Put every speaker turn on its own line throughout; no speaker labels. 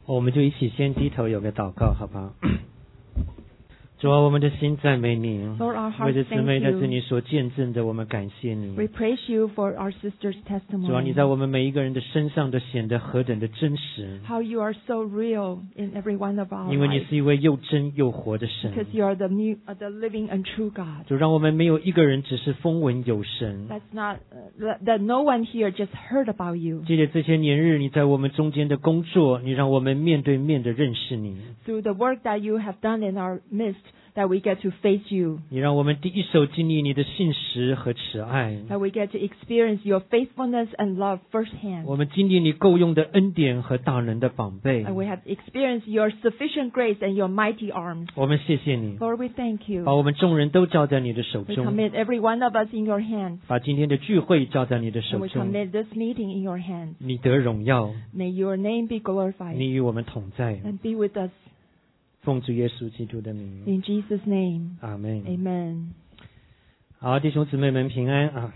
我们就一起先低头有个祷告，好不好？主啊，我们的心赞美你，
Lord, our
为
hearts
着姊妹
thank
在这
you.
里所见证的，我们感谢你。
We praise you for our sister's
主啊，你
testimony.
在我们每一个人的身上都显得何等的真实，
How you are so real in every one of our
因为你
lives.
是一位又真又活的
Because
神。
you are the living and true God.
主，让我们没有一个人只是风闻有神。
That's not that no one here just heard about you.
借着这些年日你在我们中间的工作，你让我们面对面的认识你，
Through the work that you have done in our midst, that we get to face you.
你让我们第一手经历你的信实和慈爱，
That we get to experience your faithfulness and love firsthand.
我们经历你够用的恩典和大能的宝贝。
And we have experienced your sufficient grace and your mighty arms.
我们谢谢你，
Lord, we thank
把
you.
我们众人都交在你的手
We
中，
commit every one of us in your hands.
把今天的聚会交在你的
And
手
we
中。
commit this meeting in your hands.
你得荣耀，
May your name be glorified
你与我们同在。
and be with us
奉主耶稣基督的名，
in Jesus' name.
阿门。
Amen.
好，弟兄姊妹们平安啊！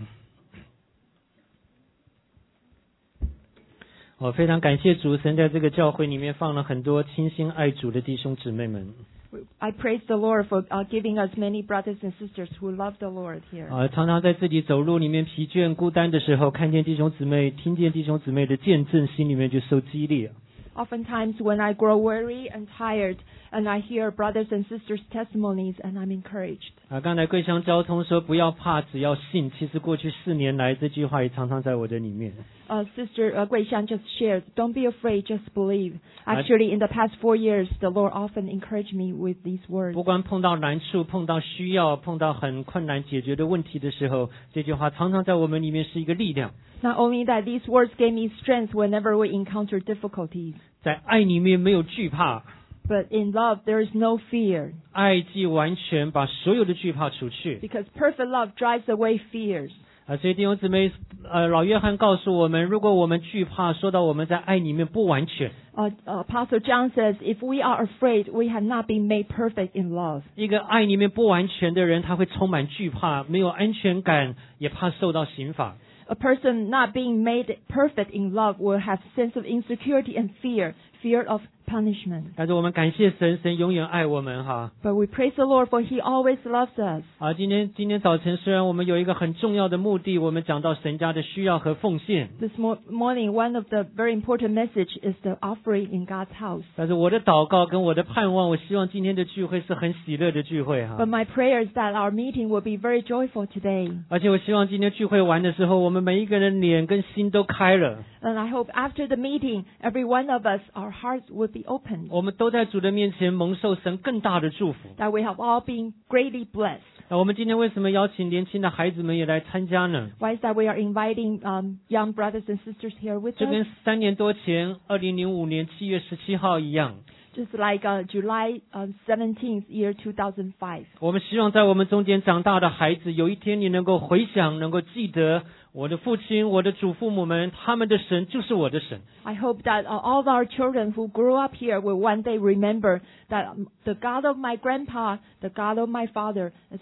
我非常感谢主，神在这个教会里面放了很多倾心爱主的弟兄姊妹们。
I praise the Lord for giving us many brothers and sisters who love the Lord here.
常常在自己走路里面疲倦孤单的时候，看见弟兄姊妹，听见弟兄姊妹的见证，心里面就受激励。
Oftentimes when I grow weary and tired and I hear brothers and sisters' testimonies and I'm encouraged.
刚才桂香交通说不要怕，只要信。其实过去4年来，这句话也常常在我的里面。
Sister Gui Xiang just shared, don't be afraid, just believe. Actually, in the past 4 years, the Lord often encouraged me with these words.
不管碰到难处、碰到需要、碰到很困难解决的问题的时候，这句话常常在我们里面是一个力量。
Not only that, these words gave me strength whenever we encounter difficulties.
在爱里面没有惧怕，
But in love, there is no fear.
爱既完全把所有的惧怕除去。
Because perfect love drives away fears.
所以弟兄姊妹，老约翰告诉我们，如果我们惧怕，说到我们在爱里面不完全。
Apostle John says, if we are afraid, we have not been made perfect in love.
一个爱里面不完全的人，他会充满惧怕，没有安全感，也怕受到刑罚。
A person not being made perfect in love will have sense of insecurity and fear of punishment.
但是我们感谢神，神永远爱我们哈。
But we praise the Lord for He always loves us.
今天早晨虽然我们有一个很重要的目的，我们讲到神家的需要和奉献，
This morning, one of the very important message is the offering in God's house.
但是我的祷告跟我的盼望，我希望今天的聚会是很喜乐的聚会哈。
But my prayer is that our meeting will be very joyful today.
而且我希望今天聚会完的时候，我们每一个人脸跟心都开了。
And I hope after the meeting, every one of us, our hearts will be opened.
我们都在主的面前蒙受神更大的祝福。
That we have all been greatly blessed.
我们今天为什么邀请年轻的孩子们也来参加呢？
Why is that we are inviting young brothers and sisters here with
这
us?
跟3年多前2005年7月17号一样。
Just like July 17th, year 2005.
我们希望在我们中间长大的孩子，有一天你能够回想，能够记得我的父亲、我的祖父母们，他们的神就是我的神。
I hope that all of our children who grew up here will one day remember that the God of my grandpa, the God of my father is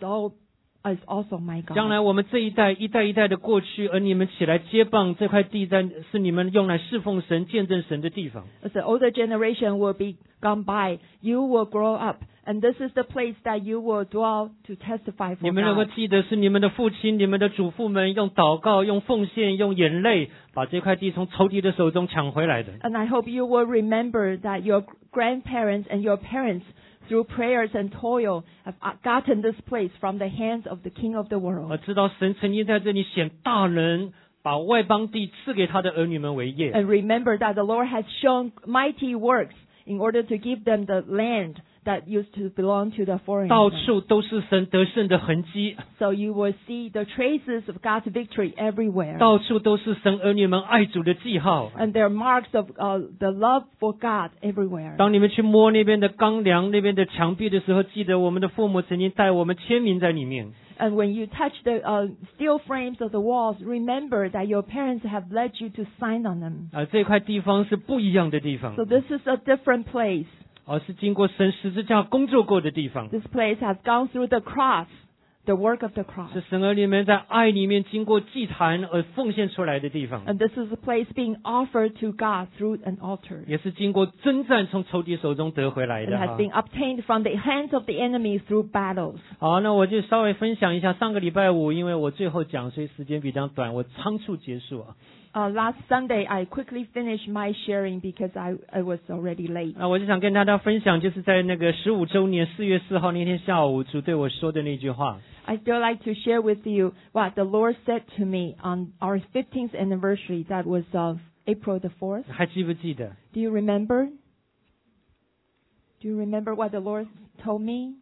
also my
将
God.
来我们这一代一代的过去，而你们起来接棒这块地，是你们用来侍奉神、见证神的地方。
As the older generation will be gone by, you will grow up, and this is the place that you will dwell to testify
你
for
们能够
God.
记得是你们的父亲、你们的祖父们用祷告、用奉献、用眼泪，把这块地从仇敌的手中抢回来的。
And I hope you will remember that your grandparents and your parents, through prayers and toil, have gotten this place from the hands of the King of the
我
world.
知道神曾经在这里显大能，把外邦地赐给他的儿女们为业。
And remember that the Lord has shown mighty works in order to give them the land that used to belong to the
到
foreigners.
处都是神得胜的痕迹，
So you will see the traces of God's victory everywhere.
到处都是神儿女们爱主的记号。
And there are marks of the love for God everywhere.
当你们去摸那边的钢梁、那边的墙壁的时候，记得我们的父母曾经带我们签名在里面。
And when you touch the steel frames of the walls, remember that your parents have led you to sign on them.
这块地方是不一样的地方，
So this is a different place.
是经过神十字架工作过的地方。
This place has gone through the cross the work of the cross.
是神儿女们在爱里面经过祭坛而奉献出来的地方，
And this is a place being offered to God through an altar.
也是经过征战从仇敌手中得回来
And
的
has
哈。
been obtained from the hands of the enemy through battles.
好，那我就稍微分享一下上个礼拜五，因为我最后讲，所以时间比较短，我仓促结束啊。
Last Sunday, I quickly finished my sharing because I was already late.
我就想跟大家分享，就是在那个15周年4月4号那天下午，主对我说的那句话。
I still like to share with you what the Lord said to me on our 15th anniversary. That was April the 4th.
还记不记得？
Do you remember? Do you remember what the Lord told me?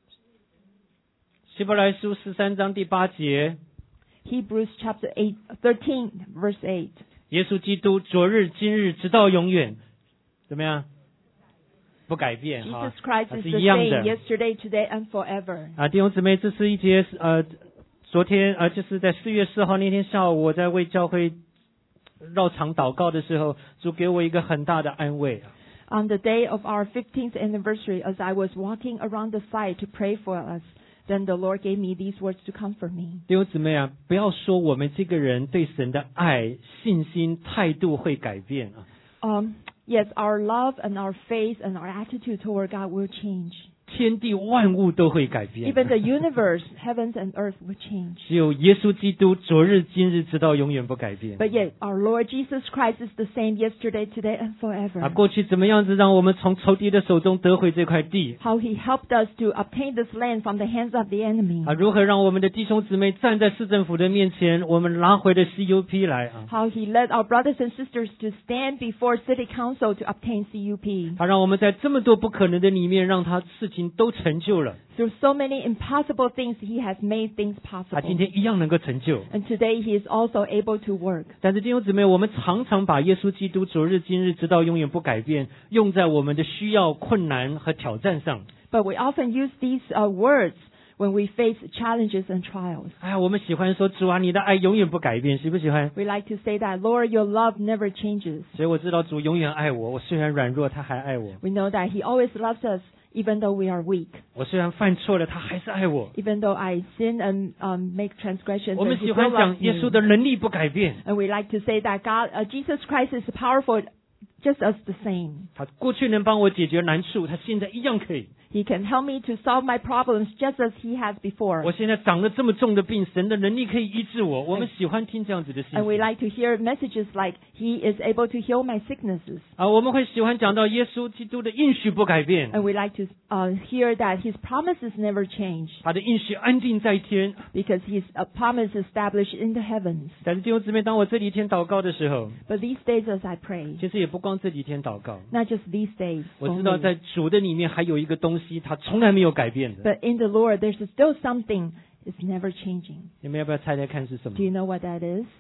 希伯来书13章第8节，
Hebrews chapter 13, verse 8.
耶稣基督昨日今日直到永远，怎么样？不改变哈
Jesus Christ
它
is
是
the
一样
same
的
yesterday, today, and forever.
啊。弟兄姊妹，这是一节昨天就是在4月4号那天下午，我在为教会绕场祷告的时候，主给我一个很大的安慰。
On the day of our 15th anniversary, as I was walking around the site to pray for us, then the Lord gave me these words to comfort me.
弟兄姊妹啊，不要说我们这个人对神的爱、信心、态度会改变啊。
Yes, our love and our faith and our attitude toward God will change.
天地万物都会改变。
Even the universe, heavens and earth will change.
只有耶稣基督昨日今日直到永远不改变。
But yet, our Lord Jesus Christ is the same yesterday, today, and
啊，
forever.
过去怎么样子让我们从仇敌的手中得回这块地？
How He helped us to obtain this land from the hands of the enemy.
啊，如何让我们的弟兄姊妹站在市政府的面前，我们拿回了 CUP 来啊？
How He led our brothers and sisters to stand before City Council to obtain CUP.
他让我们在这么多不可能的里面，让他事情都成就了。
Through so many impossible things, He has made things
他今
possible.
天一样能够成就。
And today He is also able to work.
但是弟兄姊妹，我们常常把耶稣基督昨日今日直到永远不改变，用在我们的需要、困难和挑战上。
But we often use these words when we face challenges and trials.
哎呀，我们喜欢说主啊，你的爱永远不改变，喜不喜欢？
We like to say that, Lord, your love never changes.
所以我知道主永远爱我，我虽然软弱，他还爱我；
We know that He always loves us, even though we are weak.
我虽然犯错了，他还是爱我。
Even though I sin and make transgressions,
我们
and He
喜
still
欢
loves
讲耶稣
me.
的能力不改变，
And we like to say that Jesus Christ is powerful just as the same.
他过去能帮我解决难处，他现在一样可以。
He can help me to solve my problems just as He has before.
我现在长了这么重的病，神的能力可以医治我。我们喜欢听这样子的信
And we
息
like to hear messages like, He is able to heal my sicknesses.
啊，我们会喜欢讲到耶稣基督的应许不改变，
And we like to hear that His promises never change
他的应许安定在天。
because His promise is established in the heavens.
但是弟兄姊妹，当我这几天祷告的时候，
But these days as I pray,
其实也不光这几天祷告，
not just these days,
我知道
only,
在主的里面还有一个东西，它从来没有改变的。
but in the Lord there's still something is never changing.
你们要不要猜猜看是什么
Do you know what that is?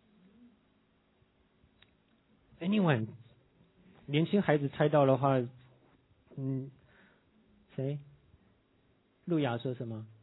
？Anyone？ 年轻孩子猜到的话，谁？路亚说什么？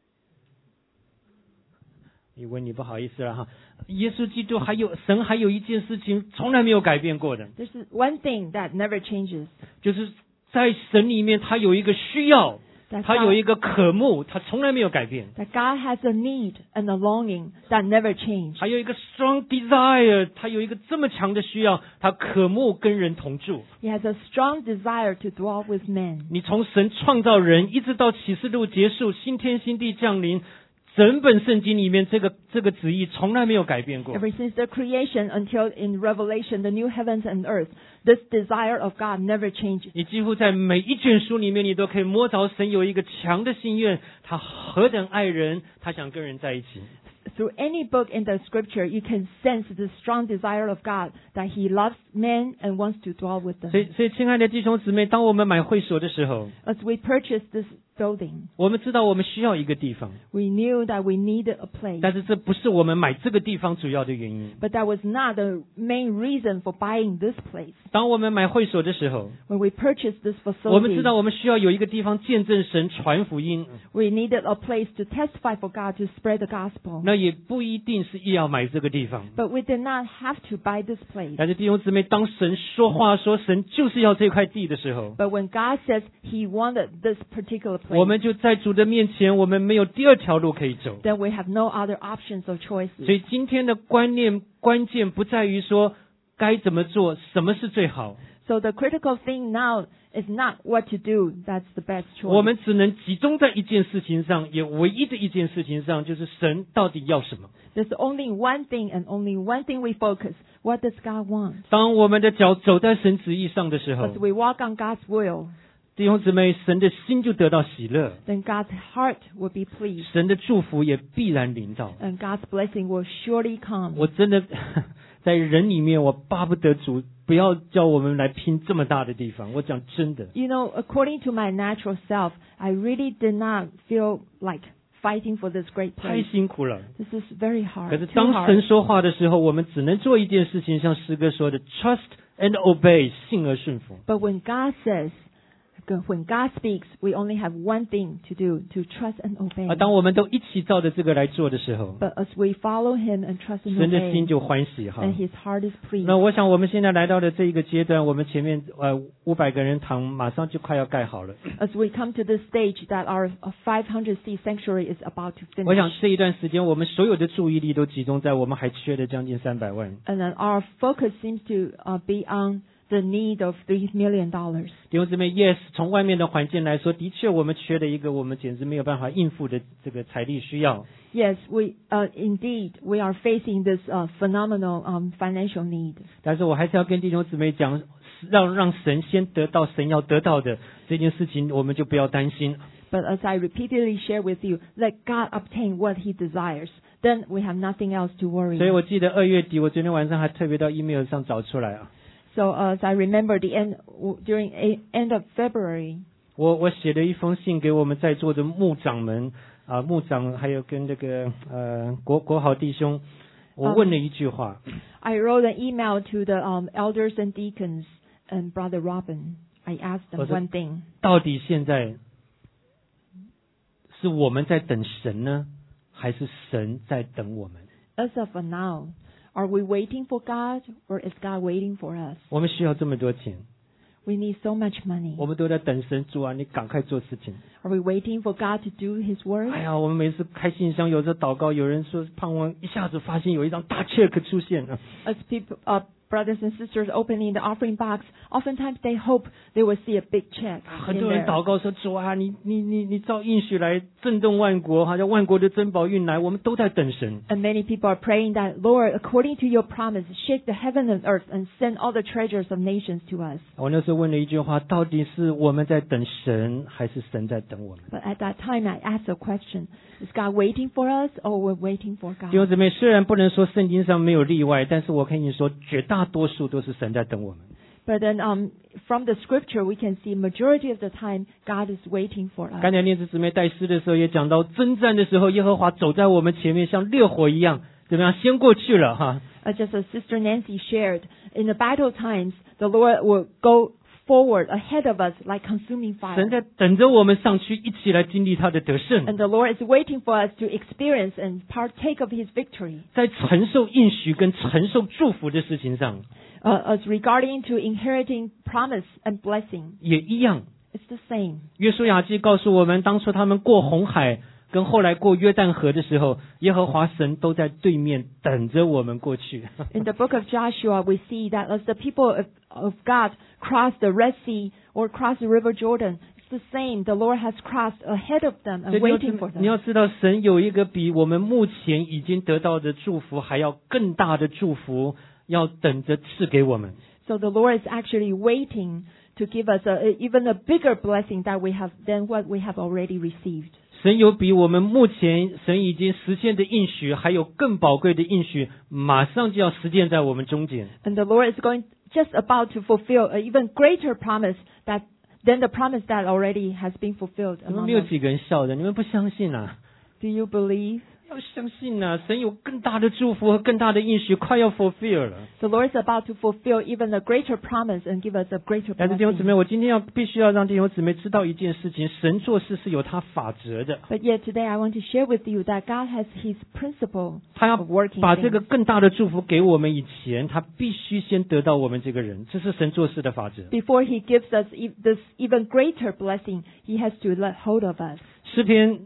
以为你不好意思了哈。耶稣基督神还有一件事情从来没有改变过的，
There's one thing that never changes.
就是在神里面他有一个需要，
That
他有
God,
一个渴慕，他从来没有改变。
that God has a need and a longing that never change.
还有一个 strong desire， 他有一个这么强的需要，他渴慕跟人同住。
He has a strong desire to dwell with men.
你从神创造人，一直到启示录结束，新天新地降临，整本圣经里面这个旨意从来没有改变过。
Ever since the creation until in Revelation, the new heavens and earth, this desire of God never changes.
你几乎在每一卷书里面，你都可以摸着神有一个强的心愿，他何等爱人，他想跟人在一起。
Through any book in the scripture, you can sense the strong desire of God that He loves men and wants to dwell with
所以
them.
亲爱的弟兄姊妹，当我们买会所的时候，
As we purchased this building,
我们知道我们需要一个地方，
we knew that we needed a place.
但是这不是我们买这个地方主要的原因。
But that was not the main reason for buying this place.
当我们买会所的时候，
When we purchased this
我们
facility,
知道我们需要有一个地方见证神、传福音。
we needed a place to testify for God, to spread the gospel.
那也不一定是要买这个地方。
But we did not have to buy this place.
但是弟兄姊妹，当神说话说神就是要这块地的时候，
But when God says He wanted this particular place.
我们就在主的面前，我们没有第二条路可以走。
Then we have no other options or
所
choices.
以今天的观念关键不在于说该怎么做，什么是最好，
So the critical thing now is not what to do. That's the best
我
choice.
们只能集中在一件事情上，也唯一的一件事情上，就是神到底要什么。
There's only one thing and only one thing we focus. What does God want?
当我们的脚走在神旨意上的时候，
As we walk on God's will,
弟兄姊妹，神的心就得到喜乐，
then God's heart will be pleased
神的祝福也必然临到。
and God's blessing will surely come.
我真的在人里面，我巴不得主不要叫我们来拼这么大的地方。我讲真的，
You know, according to my natural self, I really did not feel like fighting for this great
太
place.
辛苦了。
This is very hard.
可是
Too
当
hard.
神说话的时候，我们只能做一件事情，像诗歌说的 ，trust and obey， 信而顺服。
But when God says, when God speaks, we only have one thing to do, to trust and obey.
当我们都一起照着这个来做的时候，
But as we follow Him and trust and
神的心
obey,
就欢喜哈。
and His heart is pleased.
那我想我们现在来到的这一个阶段，我们前面500个人堂马上就快要盖好了。
As we come to this stage that our 500-seat sanctuary is about to
我想
finish,
这一段时间，我们所有的注意力都集中在我们还缺的将近300万。
and then our focus seems to be on the need of $3 million.
弟兄姊妹 ，yes， 从外面的环境来说，的确我们缺的一个我们简直没有办法应付的这个财力需要。
Yes, indeed, we are facing this phenomenal financial need.
但是我还是要跟弟兄姊妹讲，让神先得到神要得到的这件事情，我们就不要担心。
But as I repeatedly share with you, let God obtain what He desires. Then we have nothing else to worry.
所以我记得2月底，我昨天晚上还特别到 email 上找出来啊。
So as I remember during end of February,
我写了一封信给我们在座的牧长们牧长还有跟这个国豪弟兄，我问了一句话。
I wrote an email to the elders and deacons and Brother Robin. I asked them one thing.
到底现在是我们在等神呢，还是神在等我们？
As of now, are we waiting for God or is God waiting for us?
我们需要这么多钱，
We need so much money.
我们都在等神主啊，你赶快做事情。
Are we waiting for God to do His work?
哎呀，我们每次开信箱，有时候祷告，有人说盼望一下子发现有一张大 check 出现了。
As people, brothers and sisters opening the offering box, oftentimes they hope they will see a big check
很
in
多人
there.
祷告说主啊，你照应许来震动万国，好像万国的珍宝运来，我们都在等神。
And many people are praying that, Lord, according to your promise, shake the heaven and earth and send all the treasures of nations to us.
我那时候问了一句话，到底是我们在等神，还是神在等我们？
But at that time, I asked a question. Is God waiting for us or we're waiting for
弟兄
God?
姊妹，虽然不能说圣经上没有例外，但是我跟你说，绝大多数都是神在等我们。
But then from the scripture, we can see majority of the time, God is waiting for us.
刚才念子姊妹带诗的时候也讲到，征战的时候，耶和华走在我们前面，像烈火一样，怎么样，先过去了哈。
Just as Sister Nancy shared, in the battle times, the Lord will go forward ahead of us like consuming
神
fire.
在等着我们上去，一起来经历他的得胜，
And the Lord is waiting for us to experience and partake of His victory.
在承受应许跟承受祝福的事情上
As regarding to inheriting promise and blessing,
也一样。
it's the same.
约书亚记告诉我们，当初他们过红海，跟后来过约旦河的时候，耶和华神都在对面等着我们过去。
In the book of Joshua, we see that as the people of God cross the Red Sea or cross the River Jordan, it's the same. The Lord has crossed ahead of them
所以
and waiting for
你要
them.
知道，神有一个比我们目前已经得到的祝福还要更大的祝福，要等着赐给我们。
So the Lord is actually waiting to give us even a bigger blessing than what we have already received.
神有比我们目前神已经实现的应许，还有更宝贵的应许，马上就要实践在我们中间。
And the Lord is just about to fulfill an even greater promise than the promise that already has been fulfilled
你们
among
没有
us.
几个人笑的，你们不相信啊？
Do you believe?
要相信啊，神有更大的祝福和更大的应许快要 fulfill 了。
The Lord is about to fulfill even a greater promise and give us a greater
但是弟兄姊妹，
blessing.
我今天必须要让弟兄姊妹知道一件事情，神做事是有他法则的，
But yet today I want to share with you that God has His principle
他要
of working
把这个
things.
更大的祝福给我们以前，他必须先得到我们这个人，这是神做事的法则。
Before He gives us this even greater blessing, He has to let hold of us.
诗篇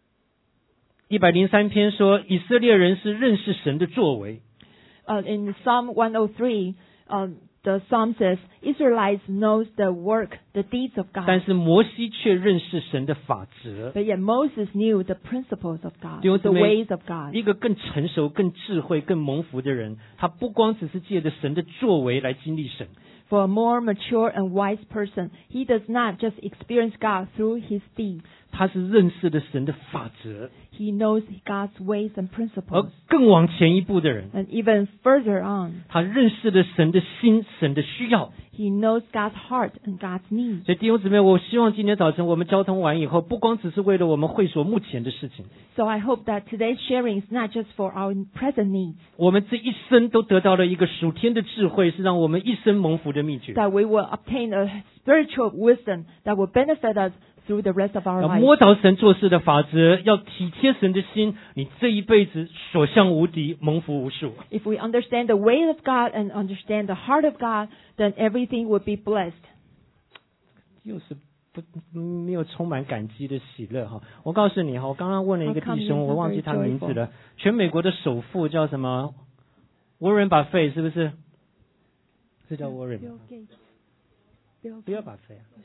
103篇说，以色列人是认识神的作为，
In Psalm 103, the psalm says, Israelites knows the work, the deeds of
但
God.
是摩西却认识神的法则。
But yet Moses knew the principles of God,
弟兄姊
the
妹，
ways of God.
一个更成熟、更智慧、更蒙福的人，他不光只是借着神的作为来经历神，
For a more mature and wise person, he does not just experience God through his deeds.
他是认识了神的法则，
He knows God's ways and
而
principles.
更往前一步的人，
And even further on,
他认识了神的心、神的需要。
he knows God's heart and God's needs.
所以弟兄姊妹，我希望今天早晨我们交通完以后，不光只是为了我们会所目前的事情，
So I hope that today's sharing is not just for our present needs,
我们这一生都得到了一个属天的智慧，是让我们一生蒙福的秘诀。
that we will obtain a spiritual wisdom that will benefit us through the rest of our
要
life.
摸着神做事的法则，要体贴神的心，你这一辈子所向无敌，蒙福无数。
If we understand the way of God and understand the heart of God, then everything will be blessed.
又是没有充满感激的喜乐哈！我告诉你哈，我刚刚问了一个弟兄，我忘记他名字了，全美国的首富叫什么？Warren Buffett 是不是？是叫 Warren？ 不要 Buffett 啊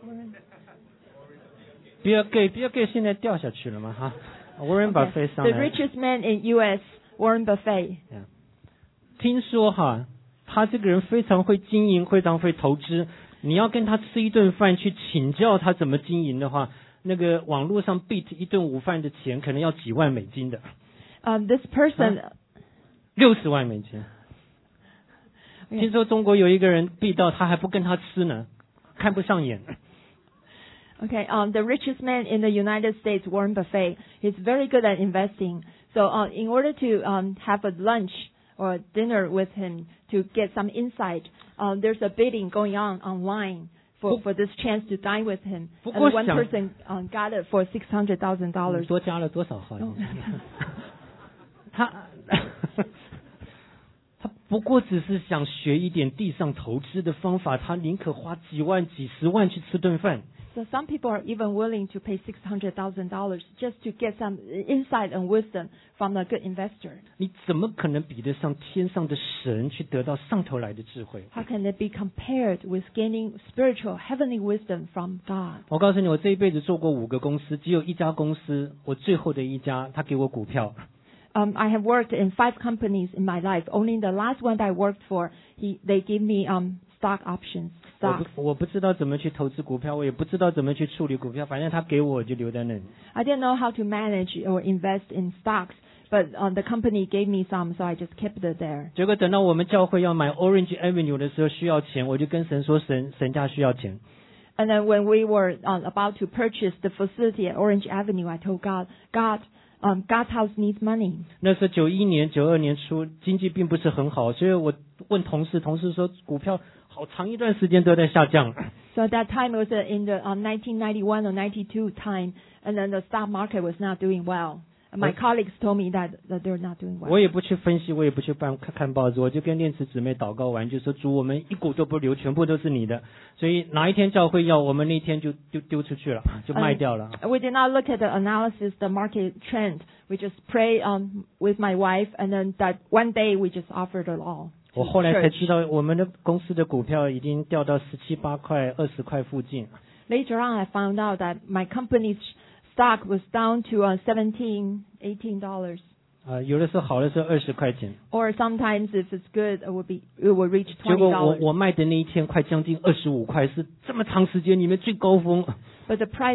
，Bill Gates 现在掉下去了嘛哈？Warren Buffett 上
The
来。
richest man in U.S., Warren Buffett.
听说哈，他这个人非常会经营，非常会投资。你要跟他吃一顿饭，去请教他怎么经营的话，那个网络上 beat 一顿午饭的钱，可能要几万美金的。
This person,
60万美金。听说中国有一个人 beat 到他还不跟他吃呢，看不上眼。
okay, the richest man in the United States, Warren Buffett, is very good at investing. So, in order to have a lunch or dinner with him to get some insight, there's a bidding going on online for this chance to dine with him. And one person got it for $600,000.
多加了多少号？他不过只是想学一点地上投资的方法，他宁可花几万、几十万去吃顿饭。
So some people are even willing to pay $600,000 just to get some insight and wisdom from a good investor.
你怎么可能比得上天上的神去得到上头来的智慧？
How can it be compared with gaining spiritual, heavenly wisdom from God?
我告诉你，我这一辈子做过5个公司，只有一家公司，我最后的一家，他给我股票。
I have worked in 5 companies in my life. Only the last one that I worked for, they gave me stock options.
我不知道怎么去投资股票，我也不知道怎么去处理股票，反正他给我就留在那里。
I didn't know how to manage or invest in stocks, but the company gave me some, so I just kept it there.
结果等到我们教会要买 Orange Avenue 的时候需要钱，我就跟神说神家需要钱。
And then when we were about to purchase the facility at Orange Avenue, I told God, God's house needs money.
那是91年、92年初，经济并不是很好，所以我问同事说股票好长一段时间都在下降。
So at that time it was in the 1991 or 92 time, and then the stock market was not doing well. And my colleagues told me that they're not doing well.
我也不去分析，我也不去看报纸，我就跟练词姊妹祷告完，就说主，我们一股都不留，全部都是你的。所以哪一天教会要，我们那天就丢出去了，就卖掉了。
We did not look at the analysis, the market trend. We just pray with my wife, and then that one day we just offered it all.
我后来才知道，我们的公司的股票已经掉到17、8块、20块附近。
Later on, I found out that my company's stock was down to $17, $18.
有的时候好的时候20块钱。
Or sometimes, if it's good, it will reach
结果
$20.
我卖的那一天快将近25块，是这么长时间里面最高峰。
But the price,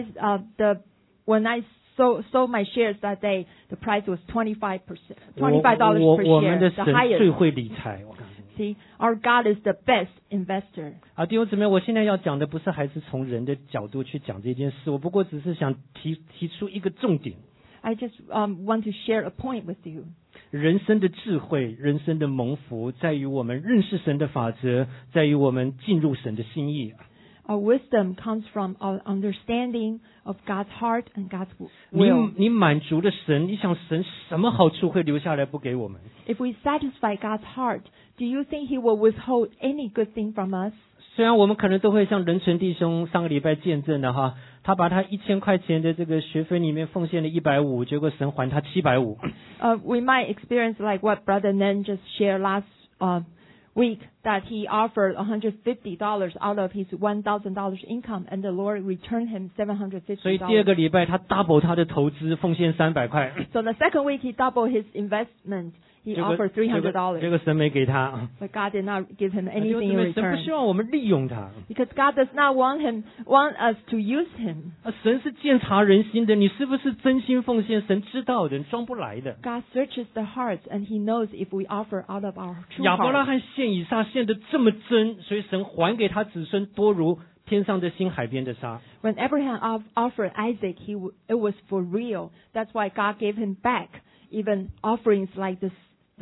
when I sold my shares that day, the price was $25 per share,
我们的
the
神
highest.
最会理财，我告诉你。
See, our God is the best investor.
弟兄姊妹，我现在要讲的不是还是从人的角度去讲这件事，我不过只是想提出一个重点。
I just want to share a point with you.
人生的智慧，人生的蒙福，在于我们认识神的法则，在于我们进入神的心意。
Our wisdom comes from our understanding of God's heart and God's will.
你满足了神，你想神什么好处会留下来不给我们？
If we satisfy God's heart, do you think He will withhold any good thing from us?
虽然我们可能都会像仁纯弟兄上个礼拜见证的哈，他把他1000块钱的这个学费里面奉献了150，结果神还他750。
We might experience like what Brother Nen just shared last week, that he offered $150 out of his $1,000 income, and the Lord returned him $750.
所以第二个礼拜他 double 他的投资，奉献300块。
So the second week he doubled his investment. He offered $300.
这个神没给他。
But God did not give him anything in
神不
return.
希望我们利用他。
Because God does not want us to use him.
神是鉴察人心的，你是不是真心奉献？神知道的，装不来的。
God searches the hearts, and He knows if we offer out of our true
亚伯拉
heart.
罕献以撒献得这么真，所以神还给他子孙多如天上的星，海边的沙。
When Abraham offered Isaac, it was for real. That's why God gave him back even offerings like the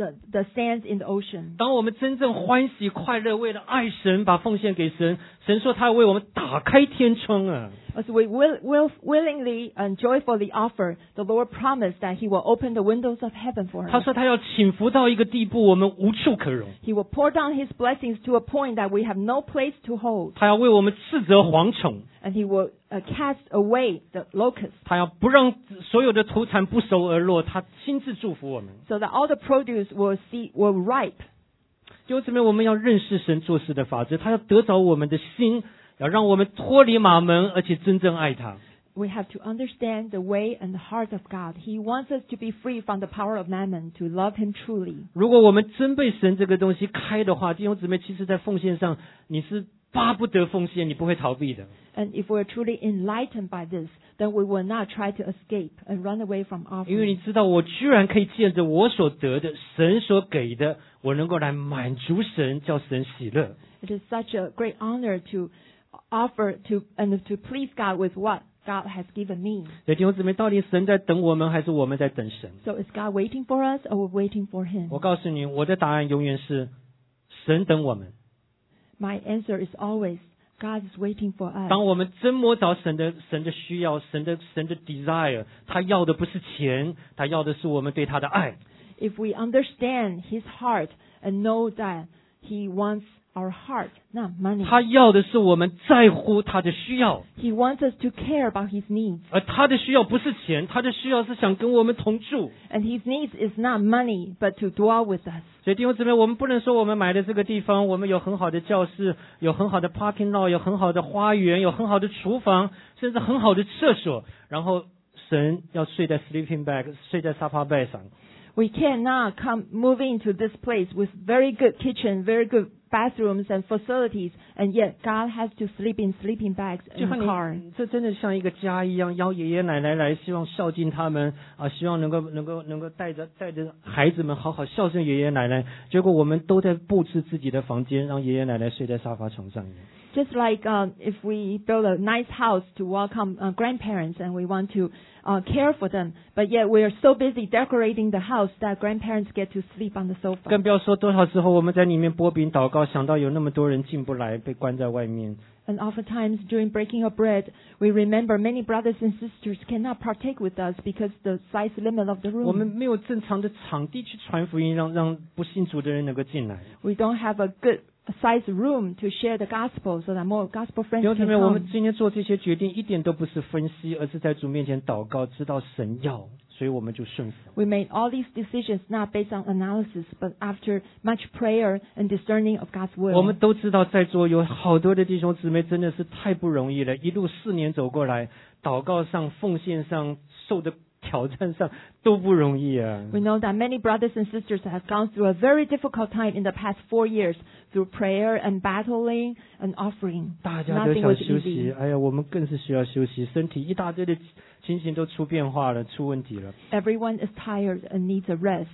sands in the ocean.
当我们真正欢喜快乐，为了爱神，把奉献给神，神说他要为我们打开天窗啊。
As we willingly and joyfully offer, the Lord promised that He will open the windows of heaven for
他
us.
说他要倾福到一个地步，我们无处可容。
He will pour down His blessings to a point that we have no place to hold.
他要为我们斥责蝗虫，
And He will cast away the locusts,
他要不让所有的土产不熟而落，他亲自祝福我们。
so that all the produce will ripe.
弟兄姊妹，我们要认识神做事的法则，他要得着我们的心，要让我们脱离马门，而且真正爱他。
We have to understand the way and the heart of God. He wants us to be free from the power of mammon, to love Him truly.
如果我们真被神这个东西开的话，弟兄姊妹，其实在奉献上你是巴不得奉献，你不会逃避的。
And if we're truly enlightened by this, then we will not try to escape and run away from
因为你
offering.
知道，我居然可以借着我所得的，神所给的，我能够来满足神，叫神喜乐。
It is such a great honor to offer and to please God with what God has given me.
所以弟兄姊妹，到底神在等我们，还是我们在等神？
So is God waiting for us, or we're waiting for Him?
我告诉你，我的答案永远是神等我们。
My answer is always God is waiting for us.
当我们真摸着神的需要，神的 desire， 他要的不是钱，他要的是我们对他的爱。
If we understand His heart and know that He wants our heart, not money.
他要的是我们在乎他的需要，
He wants us to care about His needs.
而他的需要不是钱，他的需要是想跟我们同住。
And His needs is not money, but to dwell with us.
所以弟兄姊妹，我们不能说我们买的这个地方，我们有很好的教室，有很好的 parking lot， 有很好的花园，有很好的厨房，甚至很好的厕所，然后神要睡在 sleeping bag， 睡在沙发背上。
We cannot move into this place with very good kitchen, very good bathrooms and facilities, and yet God has to sleep in sleeping bags
就
in
像
the car.
这真的像一个家一样，邀爷爷奶奶来，希望孝敬他们啊，希望能够带着孩子们好好孝顺爷爷奶奶。结果我们都在布置自己的房间，让爷爷奶奶睡在沙发床上。
Just like if we build a nice house to welcome grandparents and we want to care for them, but yet we are so busy decorating the house that grandparents get to sleep on the sofa.
更不要说多少时候我们在里面拨饼祷告，想到有那么多人进不来，被关在外面。
And oftentimes during breaking of bread, we remember many brothers and sisters cannot partake with us because the size limit of the
我们
room.
没有正常的场地去传福音，让不信主的人能够进来。
We don't have a good size room to share the gospel so that more gospel
弟
friends
兄姊
can
妹，我们
come.
今天做这些决定，一点都不是分析，而是在主面前祷告，知道神要，所以我们就顺服。
We made all these decisions not based on analysis, but after much prayer and discerning of God's
我
will.
们都知道，在座有好多的弟兄姊妹真的是太不容易了，一路4年走过来，祷告上、奉献上、受的挑战上都不容易啊。
We know that many brothers and sisters have gone through a very difficult time in the past 4 years through prayer and battling and offering.
大家都
Nothing
想
was
休息，
easy.
哎呀，我们更是需要休息，身体一大堆的情形都出变化了，出问题了。
Everyone is tired and needs a rest.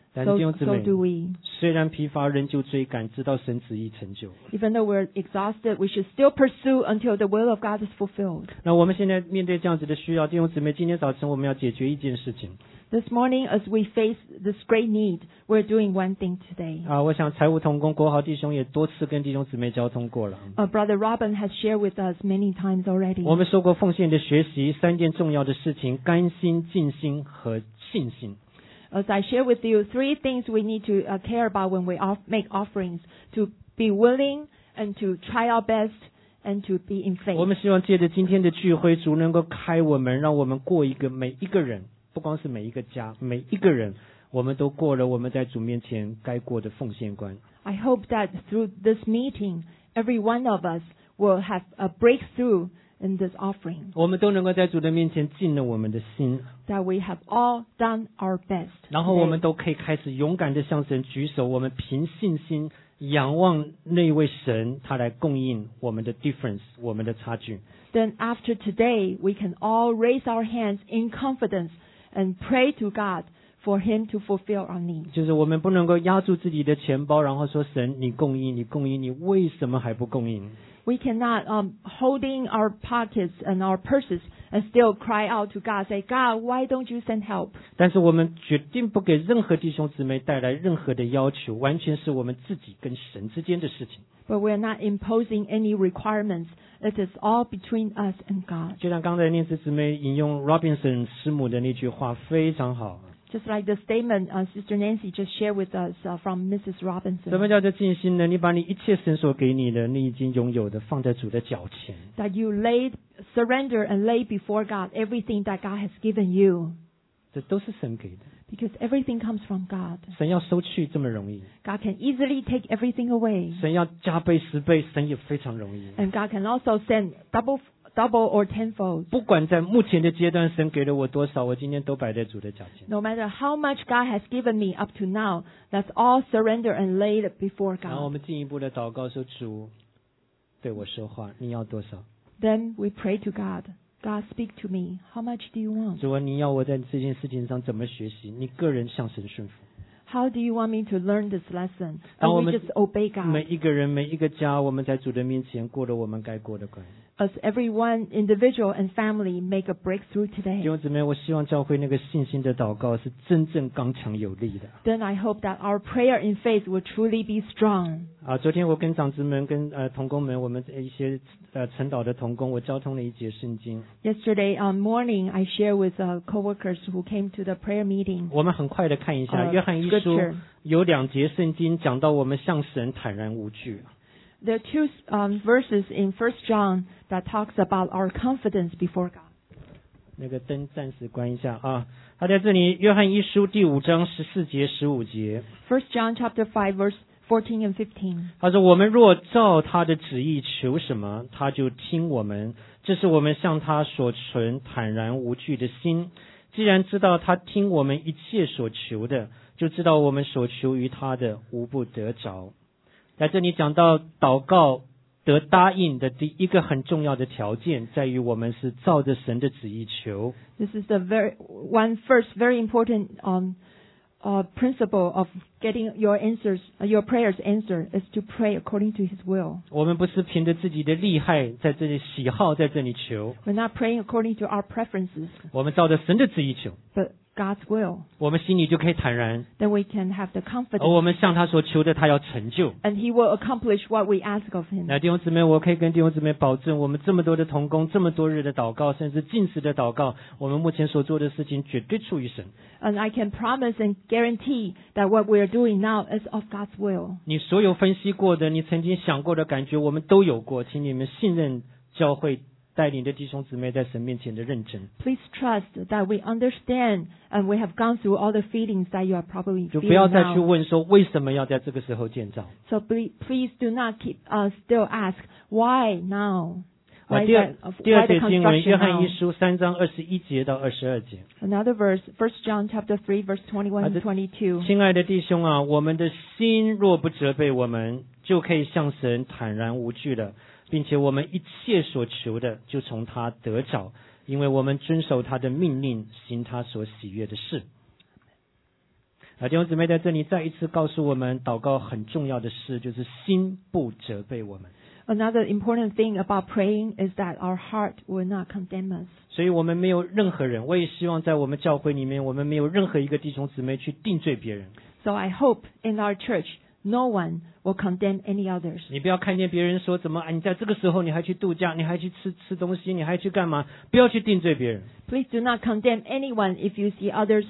但是弟兄姊
so
妹，
do we.
虽然疲乏，仍旧追赶，直到神旨意成就。
Even though we're exhausted, we should still pursue until the will of God is fulfilled.
那我们现在面对这样子的需要，弟兄姊妹，今天早晨我们要解决一件事情。
This morning, as we face this great need, we're doing one thing today.
我想财务同工国豪弟兄也多次跟弟兄姊妹交通过了。
Brother Robin has shared with us many times already.
我们受过奉献的学习，3件重要的事情：甘心、尽心和信心。
As I share with you, 3 things we need to care about when we make offerings: to be willing and to try our best and to be in faith.
我们希望借着今天的聚会，主能够开我们，让我们过一个每一个人，不光是每一个家，每一个人，我们都过了我们在主面前该过的奉献观。
I hope that through this meeting, every one of us will have a breakthrough in this offering.
我们都能够在主的面前尽了我们的心，
That we have all done our best.
然后我们都可以开始勇敢的向神举手，我们凭信心仰望那位神，他来供应我们的 difference， 我们的差距。
Then after today, we can all raise our hands in confidence and pray to God for Him to fulfill our needs.
就是我们不能够压住自己的钱包，然后说神你供应，你供应，你为什么还不供应？
We cannot holding our pockets and our purses and still cry out to God, say, God, why don't you send help?
但是我们决定不给任何弟兄姊妹带来任何的要求，完全是我们自己跟神之间的事情。
But we are not imposing any requirements. It is all between us and God.
就像刚才念慈姊妹引用 Robinson 师母的那句话非常好。
Just like the statement Sister Nancy just shared with us from Mrs.
什么
Robinson,
叫做尽心呢？你把你一切神所给你的，你已经拥有的，放在主的脚前。
that you surrender and lay before God everything that God has given you,
这都是神给的，
because everything comes from God.
神要收去这么容易，
God can easily take everything away,
神要加倍10倍，神也非常容易。
and God can also send double or tenfold.
不管在目前的阶段，神给了我多少，我今天都摆在主的脚前。
No matter how much God has given me up to now, let's all surrender and lay it before
然后我
God.
们进一步的祷告说：主对我说话，你要多少？
Then we pray to God. God, speak to me. How much do you want?
主啊，你要我在这件事情上怎么学习？你个人向神顺服。
How do you want me to learn this lesson?
当我
And we
们
just obey
每
God.
一个人、每一个家，我们在主的面前过了我们该过的关。
As everyone, individual and family, make a breakthrough
弟
today.
兄姊妹，我希望教会那个信心的祷告是真正刚强有力的。
Then I hope that our prayer in faith will truly be strong.
昨天我跟长子们、跟同工们，我们一些晨祷的同工，我交通了一节圣经。
Yesterday morning, I shared with coworkers who came to the prayer meeting.
我们很快的看一下，约翰一书
Scripture.
有2节圣经讲到我们向神坦然无惧。
There are 2 verses in 1 John that talks about our confidence before God.
那个灯暂时关一下啊。他在这里，约翰一书第5章14节、15节，
1 John chapter 5 verse 14 and 15.
他说：“我们若照他的旨意求什么，他就听我们。这是我们向他所存坦然无惧的心。既然知道他听我们一切所求的，就知道我们所求于他的无不得着。”在这里讲到祷告得答应的第一个很重要的条件，在于我们是照着神的旨意求。
This is the first very important principle of getting your prayers answered is to pray according to His will.
我们不是凭着自己的厉害在这里喜好在这里求，
We're not praying according to our preferences,
我们照着神的旨意求，
but God's will.
我们心里就可以坦然。
Then we can have the
而
confidence,
我们向他所求的，他要成就。
and He will accomplish what we ask of Him.
那弟兄姊妹，我可以跟弟兄姊妹保证，我们这么多的同工，这么多日的祷告，甚至禁食的祷告，我们目前所做的事情绝对出于神。
And I can promise and guarantee that what we are doing now is of God's will.
你所有分析过的，你曾经想过的感觉，我们都有过，请你们信任教会带领的弟兄姊妹在神面前的认真。
Please trust that we understand and we have gone through all the feelings that you are probably
就不要
feeling
再去
now.
问说为什么要在这个时候建造。
So please do not still ask why now.
第
Why
二
the
节经文，约
construction
翰一
now?
书3章21节到22节。
Another verse, 1 John chapter 3 verse 21 and 22.
亲爱的弟兄啊，我们的心若不责备我们，就可以向神坦然无惧了，并且我们一切所求的，就从他得着，因为我们遵守他的命令，行他所喜悦的事。 弟兄姊妹在这里再一次告诉我们，祷告很重要的事就是心不责备我们。
Another important thing about praying is that our heart will not condemn us.
所以我们没有任何人，我也希望在我们教会里面，我们没有任何一个弟兄姊妹去定罪别人。
So I hope in our church, no one will condemn any others.
你不要看见别人说怎么你在这个时候你还去度假，你还去吃东西，你还去干嘛？不要去定罪别人。
Please do not condemn anyone if you see others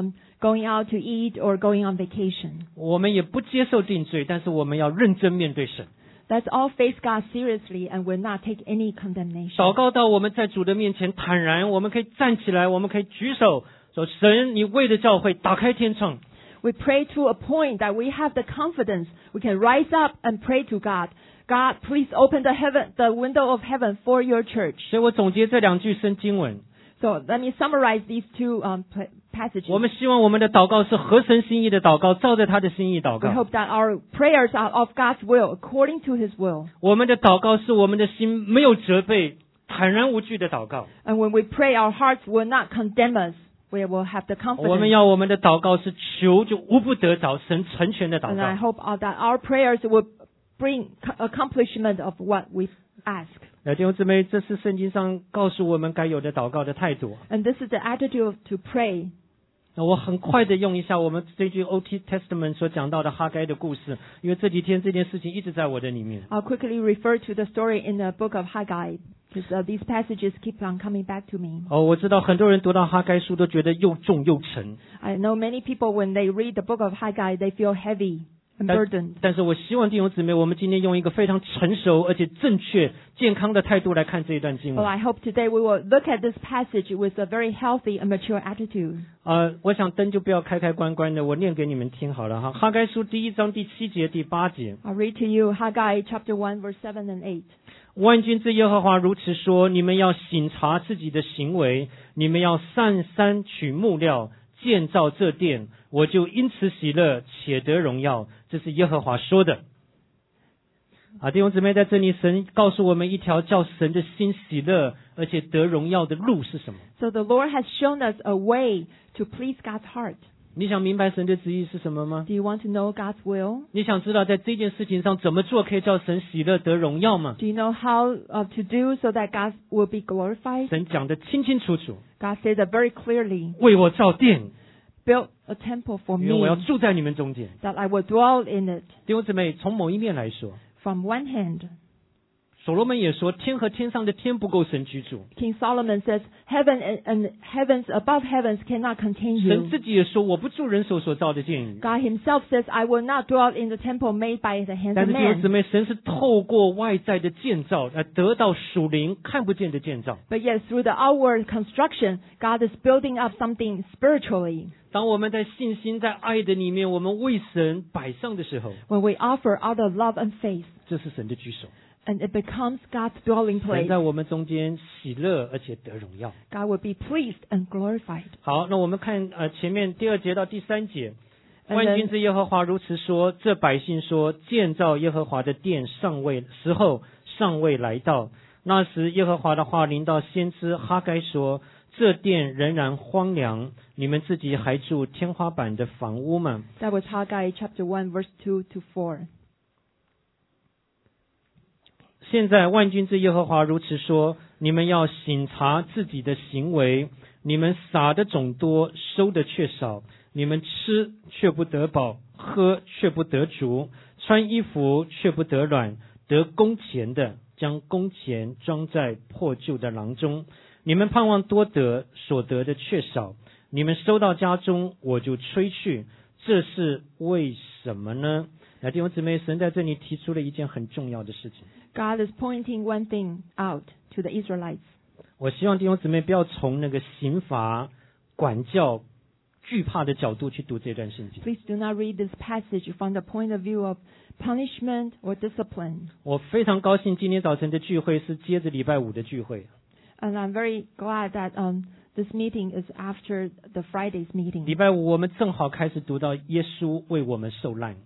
going out to eat or going on vacation.
我们也不接受定罪，但是我们要认真面对神。
Let's all face God seriously and will not take any condemnation.
祷告到我们在主的面前坦然，我们可以站起来，我们可以举手说：神，你为了教会打开天窗。
We pray to a point that we have the confidence we can rise up and pray to God. God, please open the window of heaven for your church.
所以我总结这两句圣经文。
So let me summarize these two passages.
我们希望我们的祷告是合神心意的祷告，照着他的心意祷
We
告。
hope that our prayers are of God's will, according to His will.
我们的祷告是我们的心没有责备，坦然无惧的祷告。
And when we pray, our hearts will not condemn us. We will have the
我们
confidence.
要我们的祷告是求就无不得着，神成全的祷
And I
告。
hope that our prayers will bring accomplishment of what we ask.
弟兄姊妹，这是圣经上告诉我们该有的祷告的态度。
And this is the attitude to pray.
我很快的用一下我们这句 Old Testament 所讲到的哈该的故事，因为这几天这件事情一直在我的里面。
I'll quickly refer to the story in the book of Haggai, because these passages keep on coming back to me.
我知道很多人读到哈该书都觉得又重又沉，
I know many people, when they read the book of Haggai, they feel heavy and burdened.
但是我希望弟兄姊妹，我们今天用一个非常成熟而且正确、健康的态度来看这一段经
Well,
文。
I hope today we will look at this passage with a very healthy and mature attitude.
我想灯就不要开关的，我念给你们听好了哈。哈该书1章第7节、第8节。
I'll read to you Haggai chapter 1, verse 7 and 8.
万军之耶和华如此说：你们要省察自己的行为，你们要上山取木料，建造这殿，我就因此喜乐，且得荣耀。这是耶和华说的。弟兄姊妹，在这里神告诉我们一条叫神的心喜乐而且得荣耀的路是什么？
So the Lord has shown us a way to please God's heart.
你想明白神的旨意是什么吗？
Do you want to know God's will?
你想知道在这件事情上怎么做可以叫神喜乐得荣耀吗？
Do you know how to do so that God will be glorified?
神讲得清清楚楚，
God said that very clearly.
为我造殿，
Build a temple for
因为我要
me,
住在你们中间。
that I will dwell in it.
弟兄姊妹，从某一面来说，
From one hand,
所罗门也说，天和天上的天不够神居住。
King Solomon says, heaven and heavens above heavens cannot contain
神
you.
自己也说，我不住人手所造的殿宇。
God himself says, I will not dwell in the temple made by the hands
但
of
是弟兄姊
man.
妹，神是透过外在的建造来得到属灵看不见的建造。
But yet through the outward construction, God is building up something spiritually.
当我们在信心、在爱的里面，我们为神摆上的时候，
When we offer out of love and faith,
这是神的居首。
and it becomes God's dwelling
神
place,
在我们中间喜乐，而且得荣耀。
God will be pleased and glorified.
好，那我们看前面第2节到第3节。
And
万军
then,
之耶和华如此说：这百姓说，建造耶和华的殿时候尚未来到。那时耶和华的话临到先知哈该说：这殿仍然荒凉，你们自己还住天花板的房屋吗？
that was Haggai chapter 1, verse 2 to 4.
现在万军之耶和华如此说：你们要省察自己的行为，你们撒的种多，收的却少，你们吃却不得饱，喝却不得足，穿衣服却不得暖，得工钱的将工钱装在破旧的囊中。你们盼望多得，所得的却少，你们收到家中，我就吹去，这是为什么呢？弟兄姊妹，神在这里提出了一件很重要的事情。
God is pointing one thing out to the Israelites.
我希望弟兄姊妹不要从那个刑罚、管教、惧怕的角度去读这段圣经。
Please do not read this passage from the point of view of punishment or discipline.
我非常高兴今天早晨的聚会是接着礼拜5的聚会。
And I'm very glad that this meeting is after the Friday's meeting.
礼拜5我们正好开始读到耶稣为我们受难。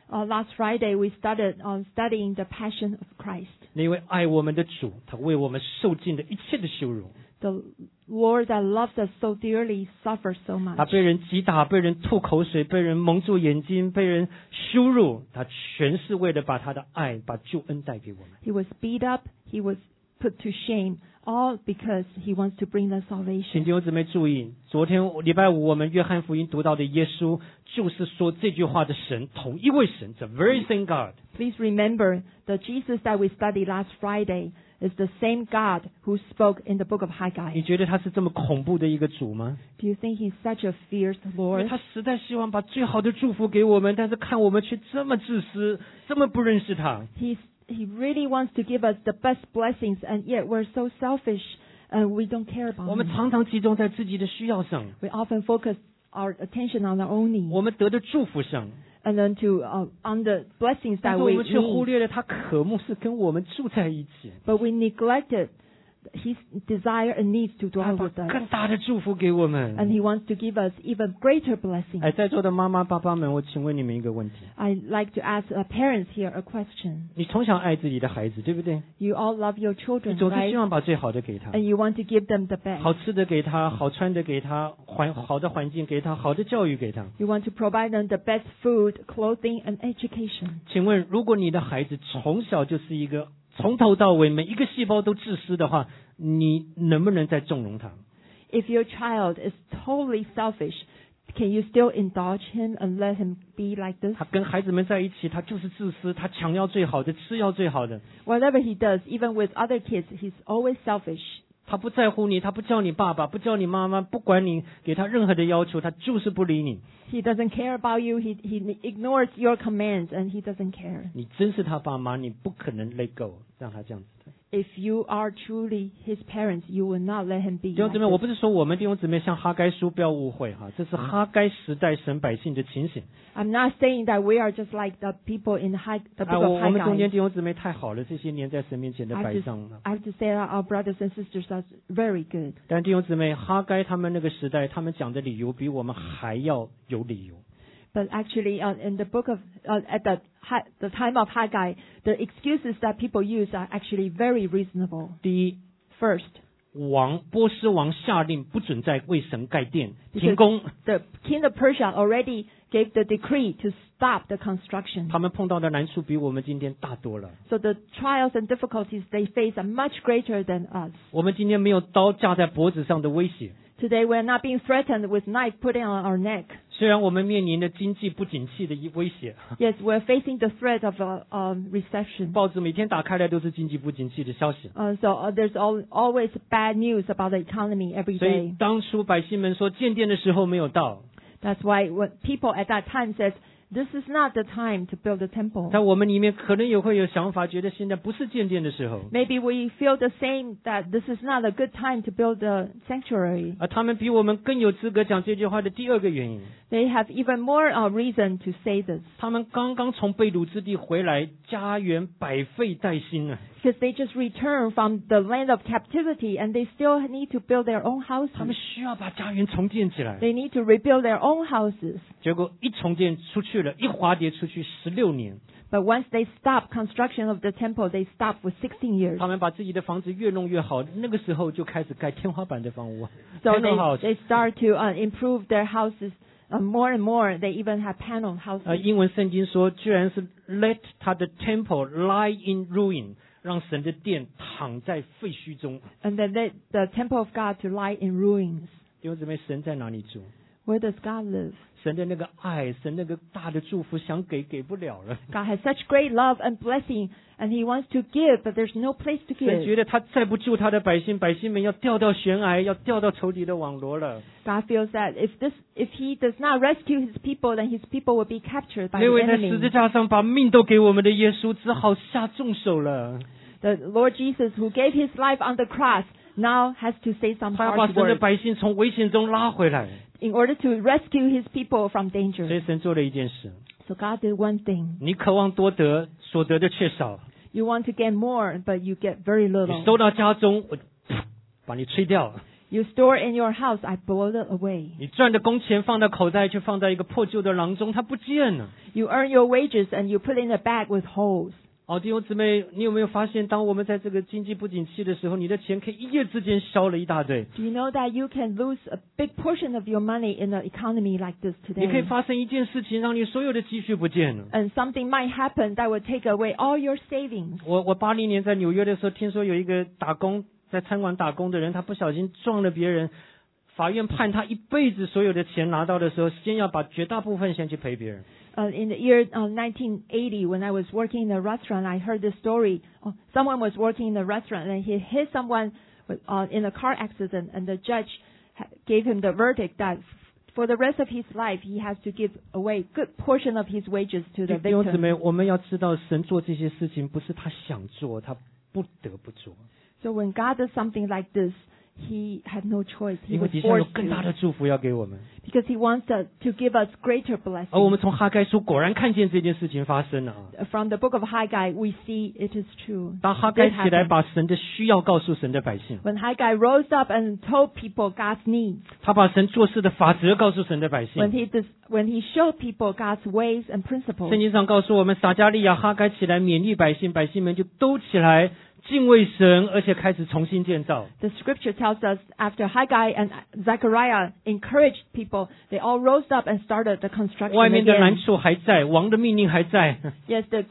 Last Friday we started studying the Passion of Christ.
那位爱我们的主，他为我们受尽了一切的羞辱。
The Lord that loves us so dearly suffered so much.
他被人击打，被人吐口水，被人蒙住眼睛，被人羞辱，他全是为了把他的爱、把救恩带给我们。
He was beat up. He was put to shame. All because he wants to bring the
请
salvation.
弟兄姊妹注意，昨天礼拜五我们约翰福音读到的耶稣，就是说这句话的神，同一位神 ，the very same God。
Please remember the Jesus that we studied last Friday is the same God who spoke in the book of
你
Haggai.
觉得他是这么恐怖的一个主吗？
Do you think he's such a fierce
因为
Lord?
他实在希望把最好的祝福给我们，但是看我们却这么自私，这么不认识他。
He really wants to give us the best blessings, and yet we're so selfish and we don't care
我
about
们
him.
常常集中在自己的需要上，
We often focus our attention on our own needs
我们得的祝福上，
and then on the blessings
但
that
是我
we
们却忽
need.
略了他渴慕是跟我们住在一起，
But we neglected his desire and needs to
他
dwell
把
with us.
更大的祝福给我
And
们。
he wants to give us even greater blessings.
哎，在座的妈妈爸爸们，我请问你们一个问题：
I'd like to ask parents here a question.
你从小爱自己的孩子，对不对？
You all love your
你
children,
总是希
right?
望把最好的给他，
And you want to give them the best.
好吃的给他，好穿的给他，好的环境给他，好的教育给他。
You want to provide them the best food, clothing, and education.
请问，如果你的孩子从小就是一个从头到尾每一个细胞都自私的话，你能不能再纵容他？
If your child is totally selfish, can you still indulge him and let him be like this?
他跟孩子们在一起，他就是自私，他抢要最好的，吃要最好的，
Whatever he does, even with other kids, he's always selfish.
他不在乎你，他不叫你爸爸，不叫你妈妈，不管你给他任何的要求，他就是不理你。
He doesn't care about you. He ignores your commands and he doesn't care.
你真是他爸妈，你不可能 let go，让他这样子的。
If you are truly his parents, you will not let him be
弟兄
like
姊妹，我
this.
不是说我们弟兄姊妹像哈该书，不要误会哈，这是哈该时代神百姓的情形。
I'm not saying that we are just like the people in the book
啊，
of
我们中间
Haggai.
弟兄姊妹太好了，这些年在神面前的
I
摆
have
上了。
to say that our brothers and sisters are very good.
但弟兄姊妹，哈该他们那个时代，他们讲的理由比我们还要有理由。
But actually, in the book of at the time of Haggai, the excuses that people use are actually very reasonable.
第一，
First,
波斯王下令不准再为神盖殿，
Because
停工。
the king of Persia already gave the decree to stop the construction.
他们碰到的难处比我们今天大多了。
So the trials and difficulties they face are much greater than us.
我们今天没有刀架在脖子上的威胁，
Today we are not being threatened with knife put on our neck.
虽然我们面临着经济不景气的威胁，
Yes, we're facing the threat of a recession.
报纸每天打开来都是经济不景气的消息。
So there's always bad news about the economy every
所以
day.
当初百姓们说建殿的时候没有到，
That's why when people at that time said, this is not the time to build a temple.
在我们里面可能也会有想法，觉得现在不是建殿的时候。
Maybe we feel the same that this is not a good time to build a sanctuary.
而他们比我们更有资格讲这句话的第二个原因，
They have even more reason to say this
他们刚刚从被掳之地回来，家园百废待兴啊！
because they just returned from the land of captivity and they still need to build their own
他们
houses.
需要把家园重建起来。
They need to rebuild their own houses.
结果一重建出去了，一滑跌出去16年，
But once they stop construction of the temple, they stop for 16 years.
他们把自己的房子越弄越好，那个时候就开始盖天花板的房屋。
So
Panel house
they start to improve their houses more and more. They even have panel houses.
英文圣经说，居然是 let 他的 temple lie in ruin， 让神的殿躺在废墟中。
And then let the temple of God to lie in ruins.
弟兄姊妹，神在哪里住？
Where does God live?
神的那个爱，神那个大的祝福，想给不了了。
God has such great love and blessing, and He wants to give, but there's no place to
神觉
give.
得他再不救他的百姓，百姓们要掉到悬崖，要掉到仇敌的网罗了。
God feels that if He does not rescue His people, then His people will be captured by
那
the
位在十字
enemy.
架上把命都给我们的耶稣，只好下重手了。
The Lord Jesus, who gave His life on the cross, now has to say some
他要把
harsh
神的
words
百姓从危险中拉回来。
in order to rescue His people from
所以
danger.
神做了一件事：
So God did one thing.
你渴望多得，所得的却少。
You want to get more, but you get very
你
little.
收到家中，我把你吹掉。
You store in your house, I blow it away.
你赚的工钱放到口袋，却放在一个破旧的囊中，它不见了。
You earn your wages and you put in a bag with holes.
弟兄姊妹，你有没有发现，当我们在这个经济不景气的时候，你的钱可以一夜之间消了一大堆。
Do you know that you can lose a big portion of your money in the economy like this
你可以
today?
发生一件事情，让你所有的积蓄不见了。
And something might happen that will take away all your savings.
我80年在纽约的时候，听说有一个在餐馆打工的人，他不小心撞了别人，法院判他一辈子所有的钱拿到的时候，先要把绝大部分先去赔别人。
In the year 1980, when I was working in a restaurant, I heard the story. Someone was working in the restaurant and he hit someone in a car accident, and the judge gave him the verdict that for the rest of his life, he has to give away good portion of his wages to the
弟兄姊妹，
victim.
我们要知道，神做这些事情不是他想做，他不得不做。
So when God does something like this, He had no choice. He
因为
was
底下有
forced
更大
to,
的祝福要给我们。
because He wants to give us greater
而我
blessing.
们从哈该书果然看见这件事情发生了啊！
From the book of Haggai, we see it is true.
当哈该
It
起来
happened.
把神的需要告诉神的百姓，
When Haggai rose up and told people God's needs,
他把神做事的法则告诉神的百
when
姓。
when he showed people God's ways and principles,
圣经上告诉我们，撒迦利亚、哈该起来勉励百姓，百姓们就都起来敬畏神，而且开始重新建造。
the scripture tells us after Haggai and Zechariah encouraged people, they all rose up and started the construction
外面的难
again.
处还在，王的命令还在，
Yes, the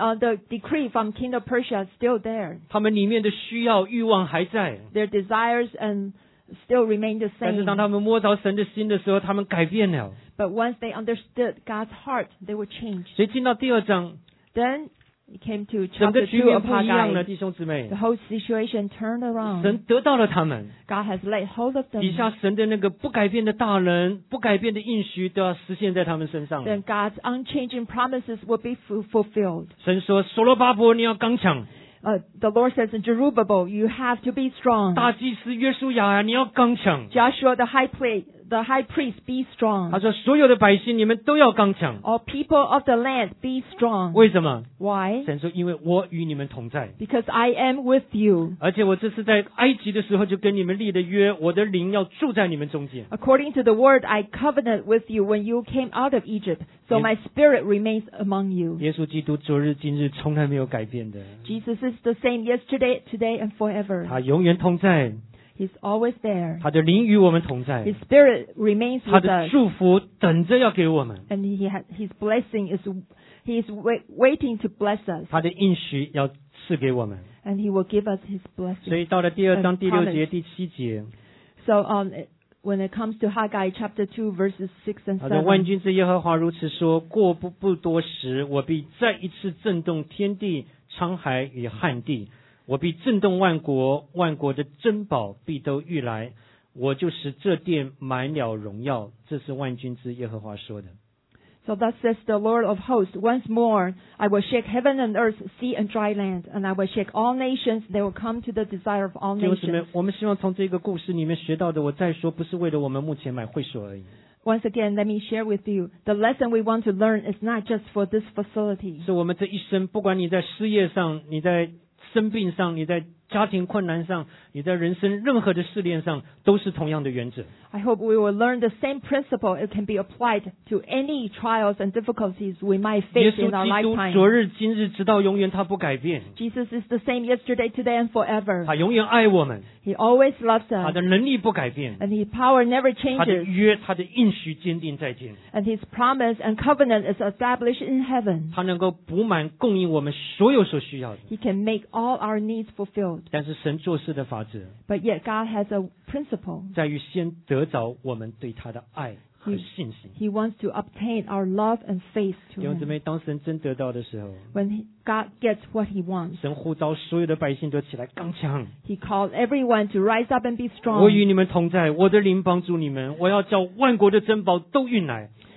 decree from King of Persia is still there.
他们里面的需要、欲望还在。
Their desires and still remain the
但是
same.
当他们摸着神的心的时候，他们改变了。
But once they understood God's heart, they would change.
所以进到第2章，
Then it came to
整个
chapter
局
2
面
of
不一样了，
Haggai.
弟兄姊妹
The。whole situation turned around.
神得到了他们，
God has laid hold of
底
them.
下神的那个不改变的大能、不改变的应许都要实现在他们身上了。
Then God's unchanging promises will be fulfilled.
神说：“所罗巴伯，你要刚强；
The Lord says in Zerubbabel, you have to be strong.
大祭司约书亚，你要刚强。”
Joshua, the high priest, be
他
strong.
说：“所有的百姓，你们都要刚强。
All people of the land, be strong.
为什么？
Why?
神说：“因为我与你们同在，
Because I am with you.
而且我这次在埃及的时候就跟你们立的约，我的灵要住在你们中间。”
According to the word I covenanted with you when you came out of Egypt, so my spirit remains among you.
耶稣基督昨日今日从来没有改变的，
Jesus is the same yesterday, today, and forever.
他永远同在，
He's always there.
他的灵与我们同在
His，spirit remains
他
with
的
us.
祝福等着要给我们，
And his blessing he is waiting to bless us.
他的应许要赐给我们。
And he will give us his
所
blessing.
以到了第2章
And
第6节、
promise.
第7节，
So when it comes to Haggai chapter 2 verses 6 and
他说：“万
7,
军之耶和华如此说：过不多时，我必再一次震动天地、沧海与旱地。我必震动万国，万国的珍宝必都欲来。我就使这殿满了荣耀。”这是万军之耶和华说的。
so thus says the Lord of hosts, once more I will shake heaven and earth, sea and dry land, and I will shake all nations. They will come to the desire of all
弟兄姊妹
nations.
我们希望从这个故事里面学到的，我再说，不是为了我们目前买会所而已，
Once again, let me share with you, the lesson we want to learn is not just for this facility.
是我们这一生，不管你在事业上，你在生病上，你在家庭困难上，你在人生任何的试炼上，都是同样的原则。
I hope we will learn the same principle. It can be applied to any trials and difficulties we might
耶
face in our
稣基督
lifetime.
昨日今日直到永远，他不改变，
Jesus is the same yesterday, today, and forever.
他永远爱我们，
He always loves
他
us,
的能力不改变，
and His power never
他的
changes,
约、他的应许坚定在天，
and His promise and covenant is established in heaven.
他能够补满供应我们所有所需要的。
He can make all our needs fulfilled.
但是神做事的法则，
But yet God has a principle.
在于先得着我们对他的爱和信心。
He wants to obtain our love and faith
弟
to
兄姊
Him.
妹，当神真得到的时候，
When God gets what He wants,
神呼召所有的百姓都起来刚强。
He called everyone to rise up and be
我与
strong.
你们同在，我的灵帮助你们，我要叫万国的珍宝都运来。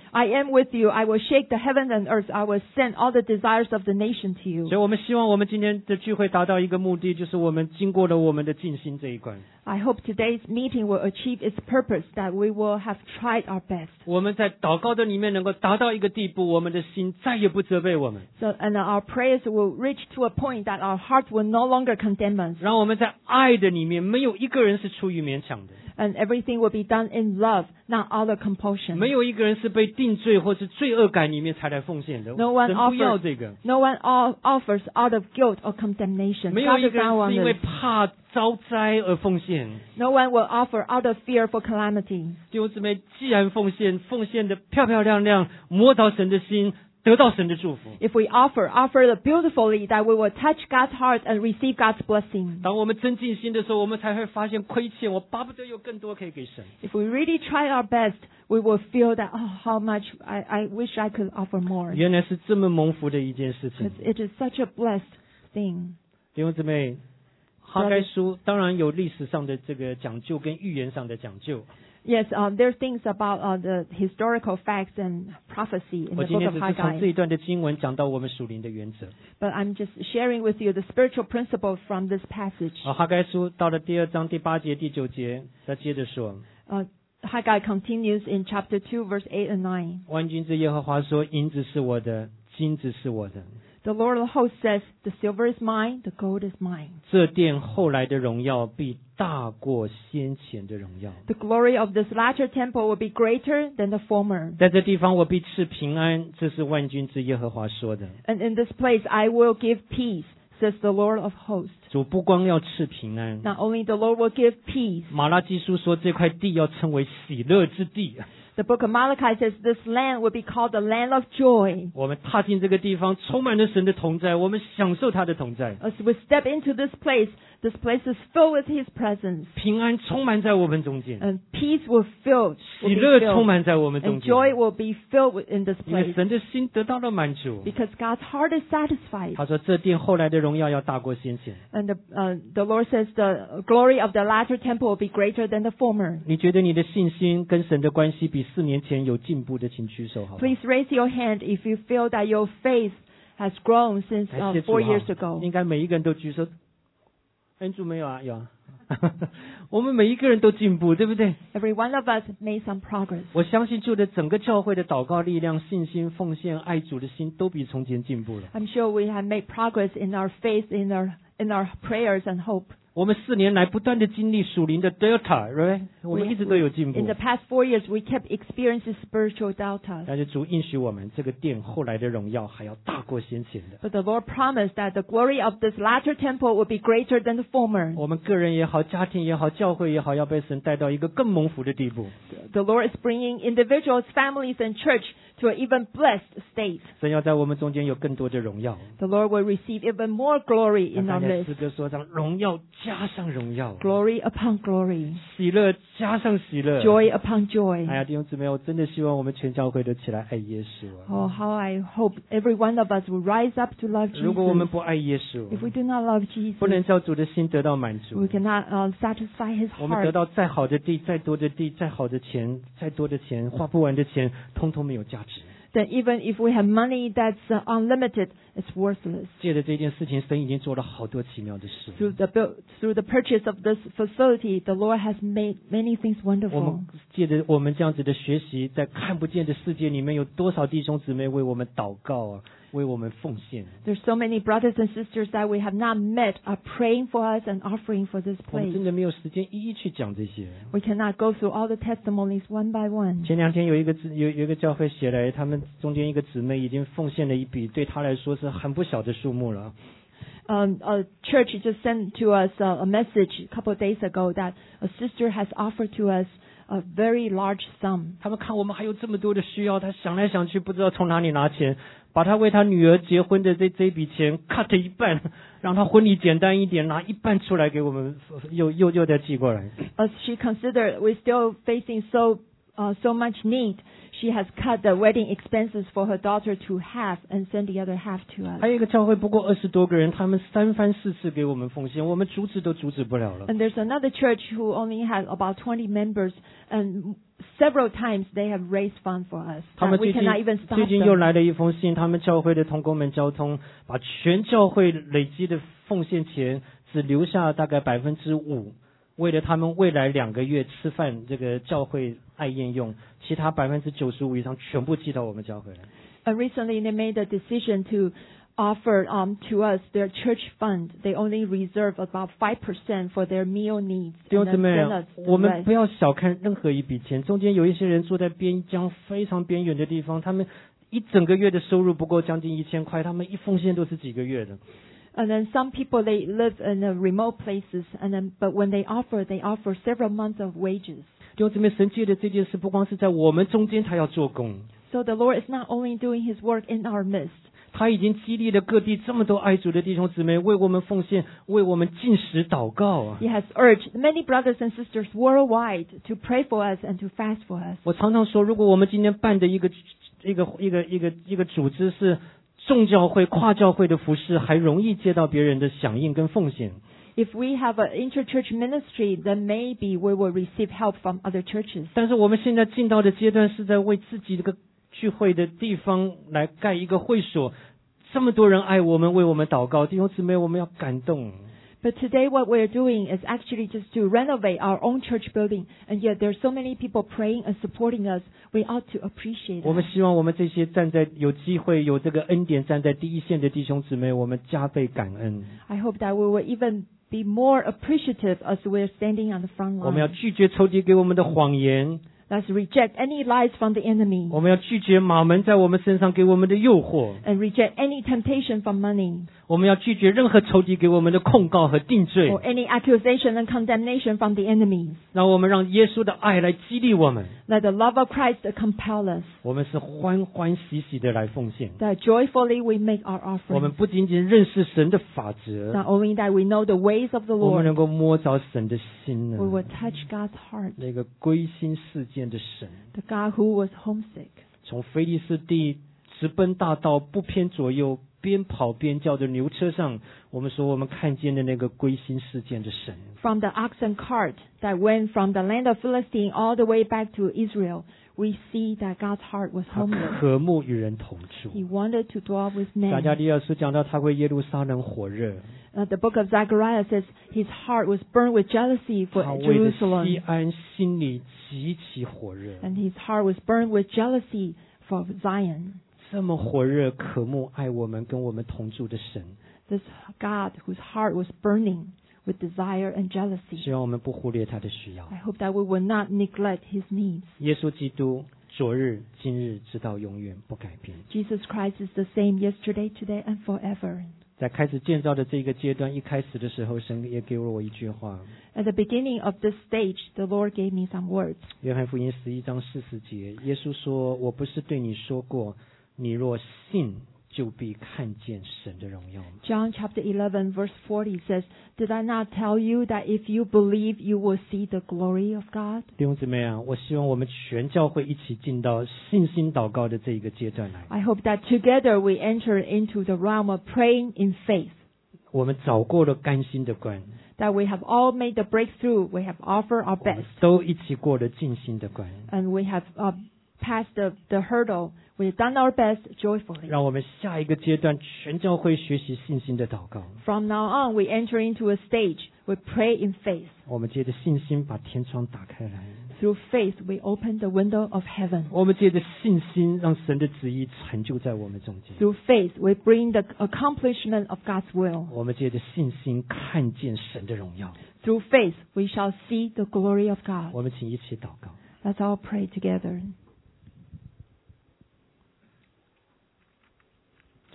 I am with you. I will shake the heaven and earth. I will send all the desires of the nation to you.
所以我们希望我们今天的聚会达到一个目的，就是我们经过了我们的静心这一关。
I hope today's meeting will achieve its purpose, that we will have tried our best.
我们在祷告的里面能够达到一个地步，我们的心再也不责备我们。
So, and our prayers will reach to a point that our hearts will no longer condemn us.
让我们在爱的里面，没有一个人是出于勉强的。
And everything will be done in love, not out of compulsion.
没有一个人是被定罪或是罪恶感里面才来奉献的。
No one
神不要这个。
No one offers out of guilt or condemnation.
没有一
God
个
does not
人
want
是因为
this.
怕遭灾而奉献。
No one will offer out of fear for calamity.
弟兄姊妹，既然奉献的漂漂亮亮，摸到神的心，得到神的祝福。
If we offer it beautifully, that we will touch God's heart and receive God's blessing.
当我们真尽心的时候，我们才会发现亏欠，我巴不得有更多可以给神。
If we really try our best, we will feel that, oh, how much I wish I could offer more.
原来是这么蒙福的一件事情。
It is such a blessed thing.
弟兄姊妹，哈该书当然有历史上的这个讲究跟预言上的讲究。
Yes, there are things about the historical facts and prophecy in
我
the
今
book
天
of
只是从这
Haggai.
一段的经文讲到我们属灵的原则。
But I'm just sharing with you the spiritual principles from this passage.
哈该书到了第2章第8节第9节，他接着说。
Haggai continues in chapter 2, verse 8 and 9.
万军之耶和华说：“银子是我的，金子是我的。”
The Lord of hosts says, "The silver is mine, the gold is mine."
这殿后来的荣耀必大过先前的荣耀。
The glory of this latter temple will be greater than the former.
在这地方我必赐平安，这是万军之耶和华说的。
And in this place I will give peace, says the Lord of hosts.
主不光要赐平安，
Not only the Lord will give peace.
马拉基书说这块地要称为喜乐之地。
The book of Malachi says this land will be called the land of joy.
我们踏进这个地方，充满了神的同在，我们享受他的同在。
As we step into this place is filled with His presence.
平安充满在我们中间，
And peace will be
喜乐充
filled.
满在我们中
And
间，
joy will be filled in this
因为
place.
神的心得到了满足。
Because God's heart is satisfied.
他说这殿后来的荣耀要大过先前。
And the Lord says the glory of the latter temple will be greater than the former.
你觉得你的信心跟神的关系比4年前有进步的，请举手好不好？
Please raise your hand if you feel that your faith has grown since
感谢主
4 years
哈
ago.
应该每一个人都举手。主没有啊？有啊。我们每一个人都进步，对不对？
Every one of us made some progress.
我相信就的整个教会的祷告力量、信心、奉献、爱主的心，都比从前进步了。
I'm sure we have made progress in our faith, in our prayers and hope.
我们4年来不断的经历属灵的 Delta，right？ 我们一直都有进步
In。the past 4 years, we kept experiencing spiritual deltas.
但是主应许我们，这个殿后来的荣耀还要大过先前的。
But the Lord promised that the glory of this latter temple will be greater than the former.
我们个人也好，家庭也好，教会也好，要被神带到一个更蒙福的地步。
The Lord is bringing individuals, families, and church to an even blessed state.
神要在我们中间有更多的荣耀。
The Lord will receive even more glory in our
刚才
midst.
诗歌说让荣耀加上荣耀，
Glory upon glory.
喜乐加上喜乐。
Joy upon joy.
哎呀，弟兄姊妹，我真的希望我们全教会都起来爱耶稣啊！
Oh, how I hope every one of us will rise up to love
如果我们
Jesus.
不爱耶稣，
If we do not love
不能
Jesus,
叫主的心得到满足
we，cannot satisfy His
我们得
heart.
到再好的地、再多的地、再好的钱、再多的钱、花不完的钱，通通没有价值。
Then even if we have money that's unlimited, it's worthless.
借着这件事情，神已经做了好多奇妙的事。
Through the purchase of this facility, the Lord has made many things
我
wonderful.
们借着我们这样子的学习，在看不见的世界里面，有多少弟兄姊妹为我们祷告啊，为我们奉献。
There's so many brothers and sisters that we have not met are praying for us and offering for this
我们
place.
真的没有时间一一去讲这些。
We cannot go through all the testimonies one by one.
前2天有一个教会写来，他们中间一个姊妹已经奉献了一笔，对她来说是很不小的数目了。
A church just sent to us a message a couple of days ago that a sister has offered to us a very large sum.
他们看我们还有这么多的需要，他想来想去不知道从哪里拿钱，把他为他女儿结婚的这笔钱 cut 一半，让他婚礼简单一点，拿一半出来给我们，又再寄过来。
As she considered, we're still facing so so much need, she has cut the wedding expenses for her daughter to half and sent the other half to us.
还有一个教会不过20多个人，他们3番4次给我们奉献，我们阻止都阻止不了了。
And there's another church who only has about 20 members, and several times they have raised funds for us.
他们
We cannot even stop
最近又
them.
来了一封信，他们教会的同工们交通，把全教会累积的奉献钱只留下大概5%，为了他们未来2个月吃饭这个教会爱宴用，其他95%以上全部寄到我们教会来。
And recently they made a decision to offer to us their church fund. They only reserve about 5% for their meal needs.
弟兄
And
姊
then
妹
send
啊
us，the
我们
rest.
不要小看任何一笔钱，中间有一些人住在边疆非常边远的地方，他们一整个月的收入不够将近1000块，他们一奉献都是几个月的。
And then some people, they live in remote places, but when they offer several months of wages.
弟兄姊妹，神借的这件事不光是在我们中间他要做工，
So the Lord is not only doing His work in our midst.
他已经激励了各地这么多爱主的弟兄姊妹为我们奉献，为我们禁食祷告啊！
He has urged many brothers and sisters worldwide to pray for us and to fast for us.
我常常说，如果我们今天办的一个组织是众教会、跨教会的服事，还容易接到别人的响应跟奉献。
If we have an interchurch ministry, then maybe we will receive help from other churches.
但是我们现在进到的阶段是在为自己这个聚会的地方来盖一个会所，这么多人爱我们，为我们祷告，弟兄姊妹，我们要感动。
But today what we're doing is actually just to renovate our own church building, and yet there's so many people praying and supporting us. We ought to appreciate
我们
that.
希望我们这些站在有机会有这个恩典站在第一线的弟兄姊妹，我们加倍感恩。
I hope that we will even be more appreciative as we're standing on the front
我们要
line.
拒绝仇敌给我们的谎言，
Let's reject any lies from the enemy
我们要拒绝马门在我们身上给我们的诱惑，
and reject any temptation from money
我们要拒绝任何仇敌给我们的控告和定罪，
or any accusation and condemnation from the enemies.
让我们让耶稣的爱来激励我们。
Let the love of Christ compel us,
我们是欢欢喜喜的来奉献，
that joyfully we make our
我们
offering.
不仅仅认识神的法则，
Not only that we know the ways of the
我们
Lord,
能够摸着神的心
we will
呢，
touch God's heart,
那个归心似箭的神，
the God who was homesick.
从菲利士地直奔大道，不偏左右，边跑边叫的牛车上，我们说我们看见的那个归心似箭的神。
From the oxen cart that went from the land of Philistine all the way back to Israel, we see that God's heart was
他
homeless.
渴慕与人同住。
He wanted to dwell with
撒迦
men.
利亚书讲到他为耶路撒冷火热，
The book of Zechariah says his heart was burned with jealousy for
他为了西
Jerusalem,
安心里极其火热。
and his heart was burned with jealousy for Zion.
这么火热渴慕爱我们跟我们同住的神，
This God whose heart was burning with desire and jealousy.
希望我们不忽略他的需要。
I hope that we will not neglect his needs.
耶稣基督昨日今日直到永远不改变。
Jesus Christ is the same yesterday, today, and forever.
在开始建造的这个阶段，一开始的时候，神也给了我一句话，
At the beginning of this stage, the Lord gave me some words.
约翰福音11章40节，耶稣说：“我不是对你说过，你若信，就必看见神的荣耀吗？”
John chapter 11 verse 40 says, Did I not tell you that if you believe, you will see the glory of God?
弟兄姊妹啊，我希望我们全教会一起进到信心祷告的这一个阶段来。
I hope that together we enter into the realm of praying in faith,
我们走过了甘心的关，
that we have all made the breakthrough, we have offered our
我们
best,
都一起过了尽心的关。
and we have passed the hurdle. We've done our best joyfully.
让我们下一个阶段全教会学习信心的祷告。
From now on, we enter into a stage we pray in faith.
我们借着信心把天窗打开来，
Through faith, we open the window of heaven.
我们借着信心让神的旨意成就在我们中间。
Through faith, we bring the accomplishment of God's will.
我们借着信心看见神的荣耀。
Through faith, we shall see the glory of God.
我们请一起祷告。
Let's all pray together.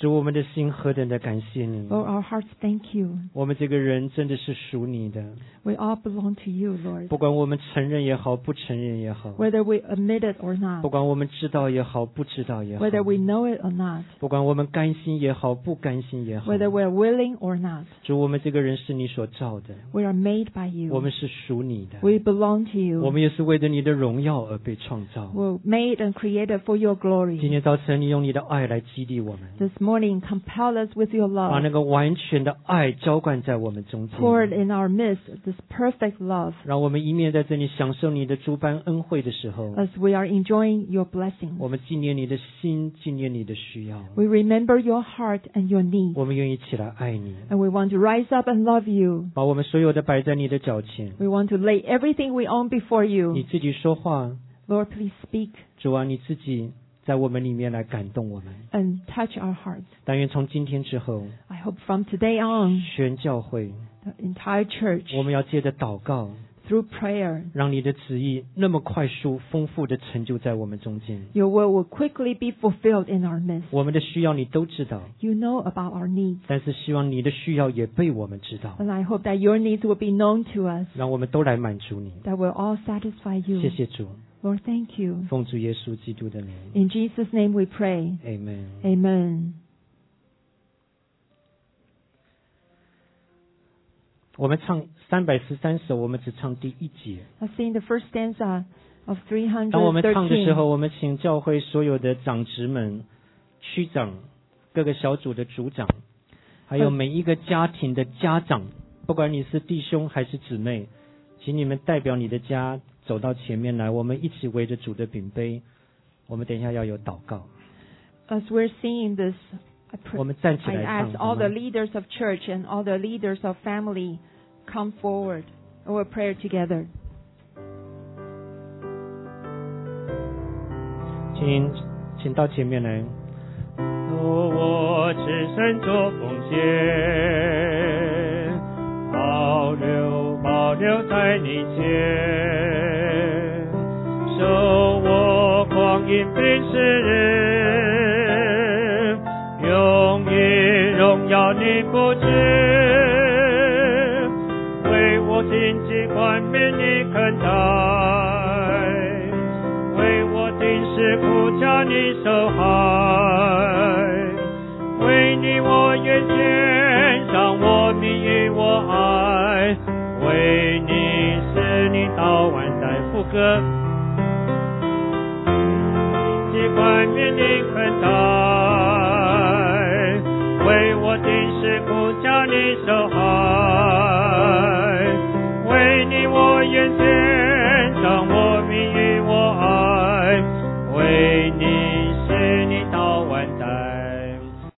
主，我们的心何等的感谢你。
Lord, our hearts thank you.
我们这个人真的是属你的，
We all belong to you, Lord.
不管我们承认也好，不承认也好，
Whether we admit it or
不
not,
管我们知道也好，不知道也好，
whether we know it or not,
不管我们甘心也好，不甘心也好，
whether we're willing or not,
主，我们这个人是你所造的，
we are made by
我
you.
们是属你的，
We belong to
我
you.
们也是为着你的荣耀而被创造。
We're made and created for your
今
glory.
天早晨，你用你的爱来激励我们，
This morning, compel us with your
把
love.
那个完全的爱浇灌在我们中间，
Poured in our midst this perfect love
让我们一面在这里享受你的诸般恩惠的时候，
as we are enjoying your blessings.
我们纪念你的心，纪念你的需要，
We remember your heart and your needs,
我们愿意起来爱你，
and we want to rise up and love you.
把我们所有的摆在你的脚前。
We want to lay everything we own before
你
you.
自己说话，
Lord, please speak
主啊，你自己在我们里面来感动我们。
and touch our hearts.
但愿从今天之后，
I hope from today on,
全教会
the entire church,
我们要借着祷告，
through prayer,
让你的旨意那么快速、丰富的成就在我们中间。
your will will quickly be fulfilled in our midst.
我们的需要你都知道，
You know about our needs,
但是希望你的需要也被我们知道，
and I hope that your needs will be known to us,
让我们都来满足你。
that we'll all satisfy you.
谢谢主，
Lord, thank you.
奉主耶稣基督的名
In Jesus' name we pray.
，Amen。
Amen.
我们唱313首，我们只唱第一节。
Let's sing the first stanza of
当我们唱的时候，
313.
我们请教会所有的长职们、区长、各个小组的组长，还有每一个家庭的家长，不管你是弟兄还是姊妹，请你们代表你的家走到前面来，我们一起围着主的饼杯。我们等一下要有祷告。
As we're singing this,
我们站起
I
来唱
ask
好
all
吗
the leaders of church and all the leaders of family come forward and we'll pray together.
请到前面来。我只身做奉献，保留在你前，受我光阴平时日，永远荣耀你不知，为我荆棘冠冕你肯戴，为我定时苦叫你受害，为你我愿献上我命与我爱，为你使你到万代副歌，尽冠冕你肯戴，为我定时苦叫你受害，为你我愿献上我命与我爱，为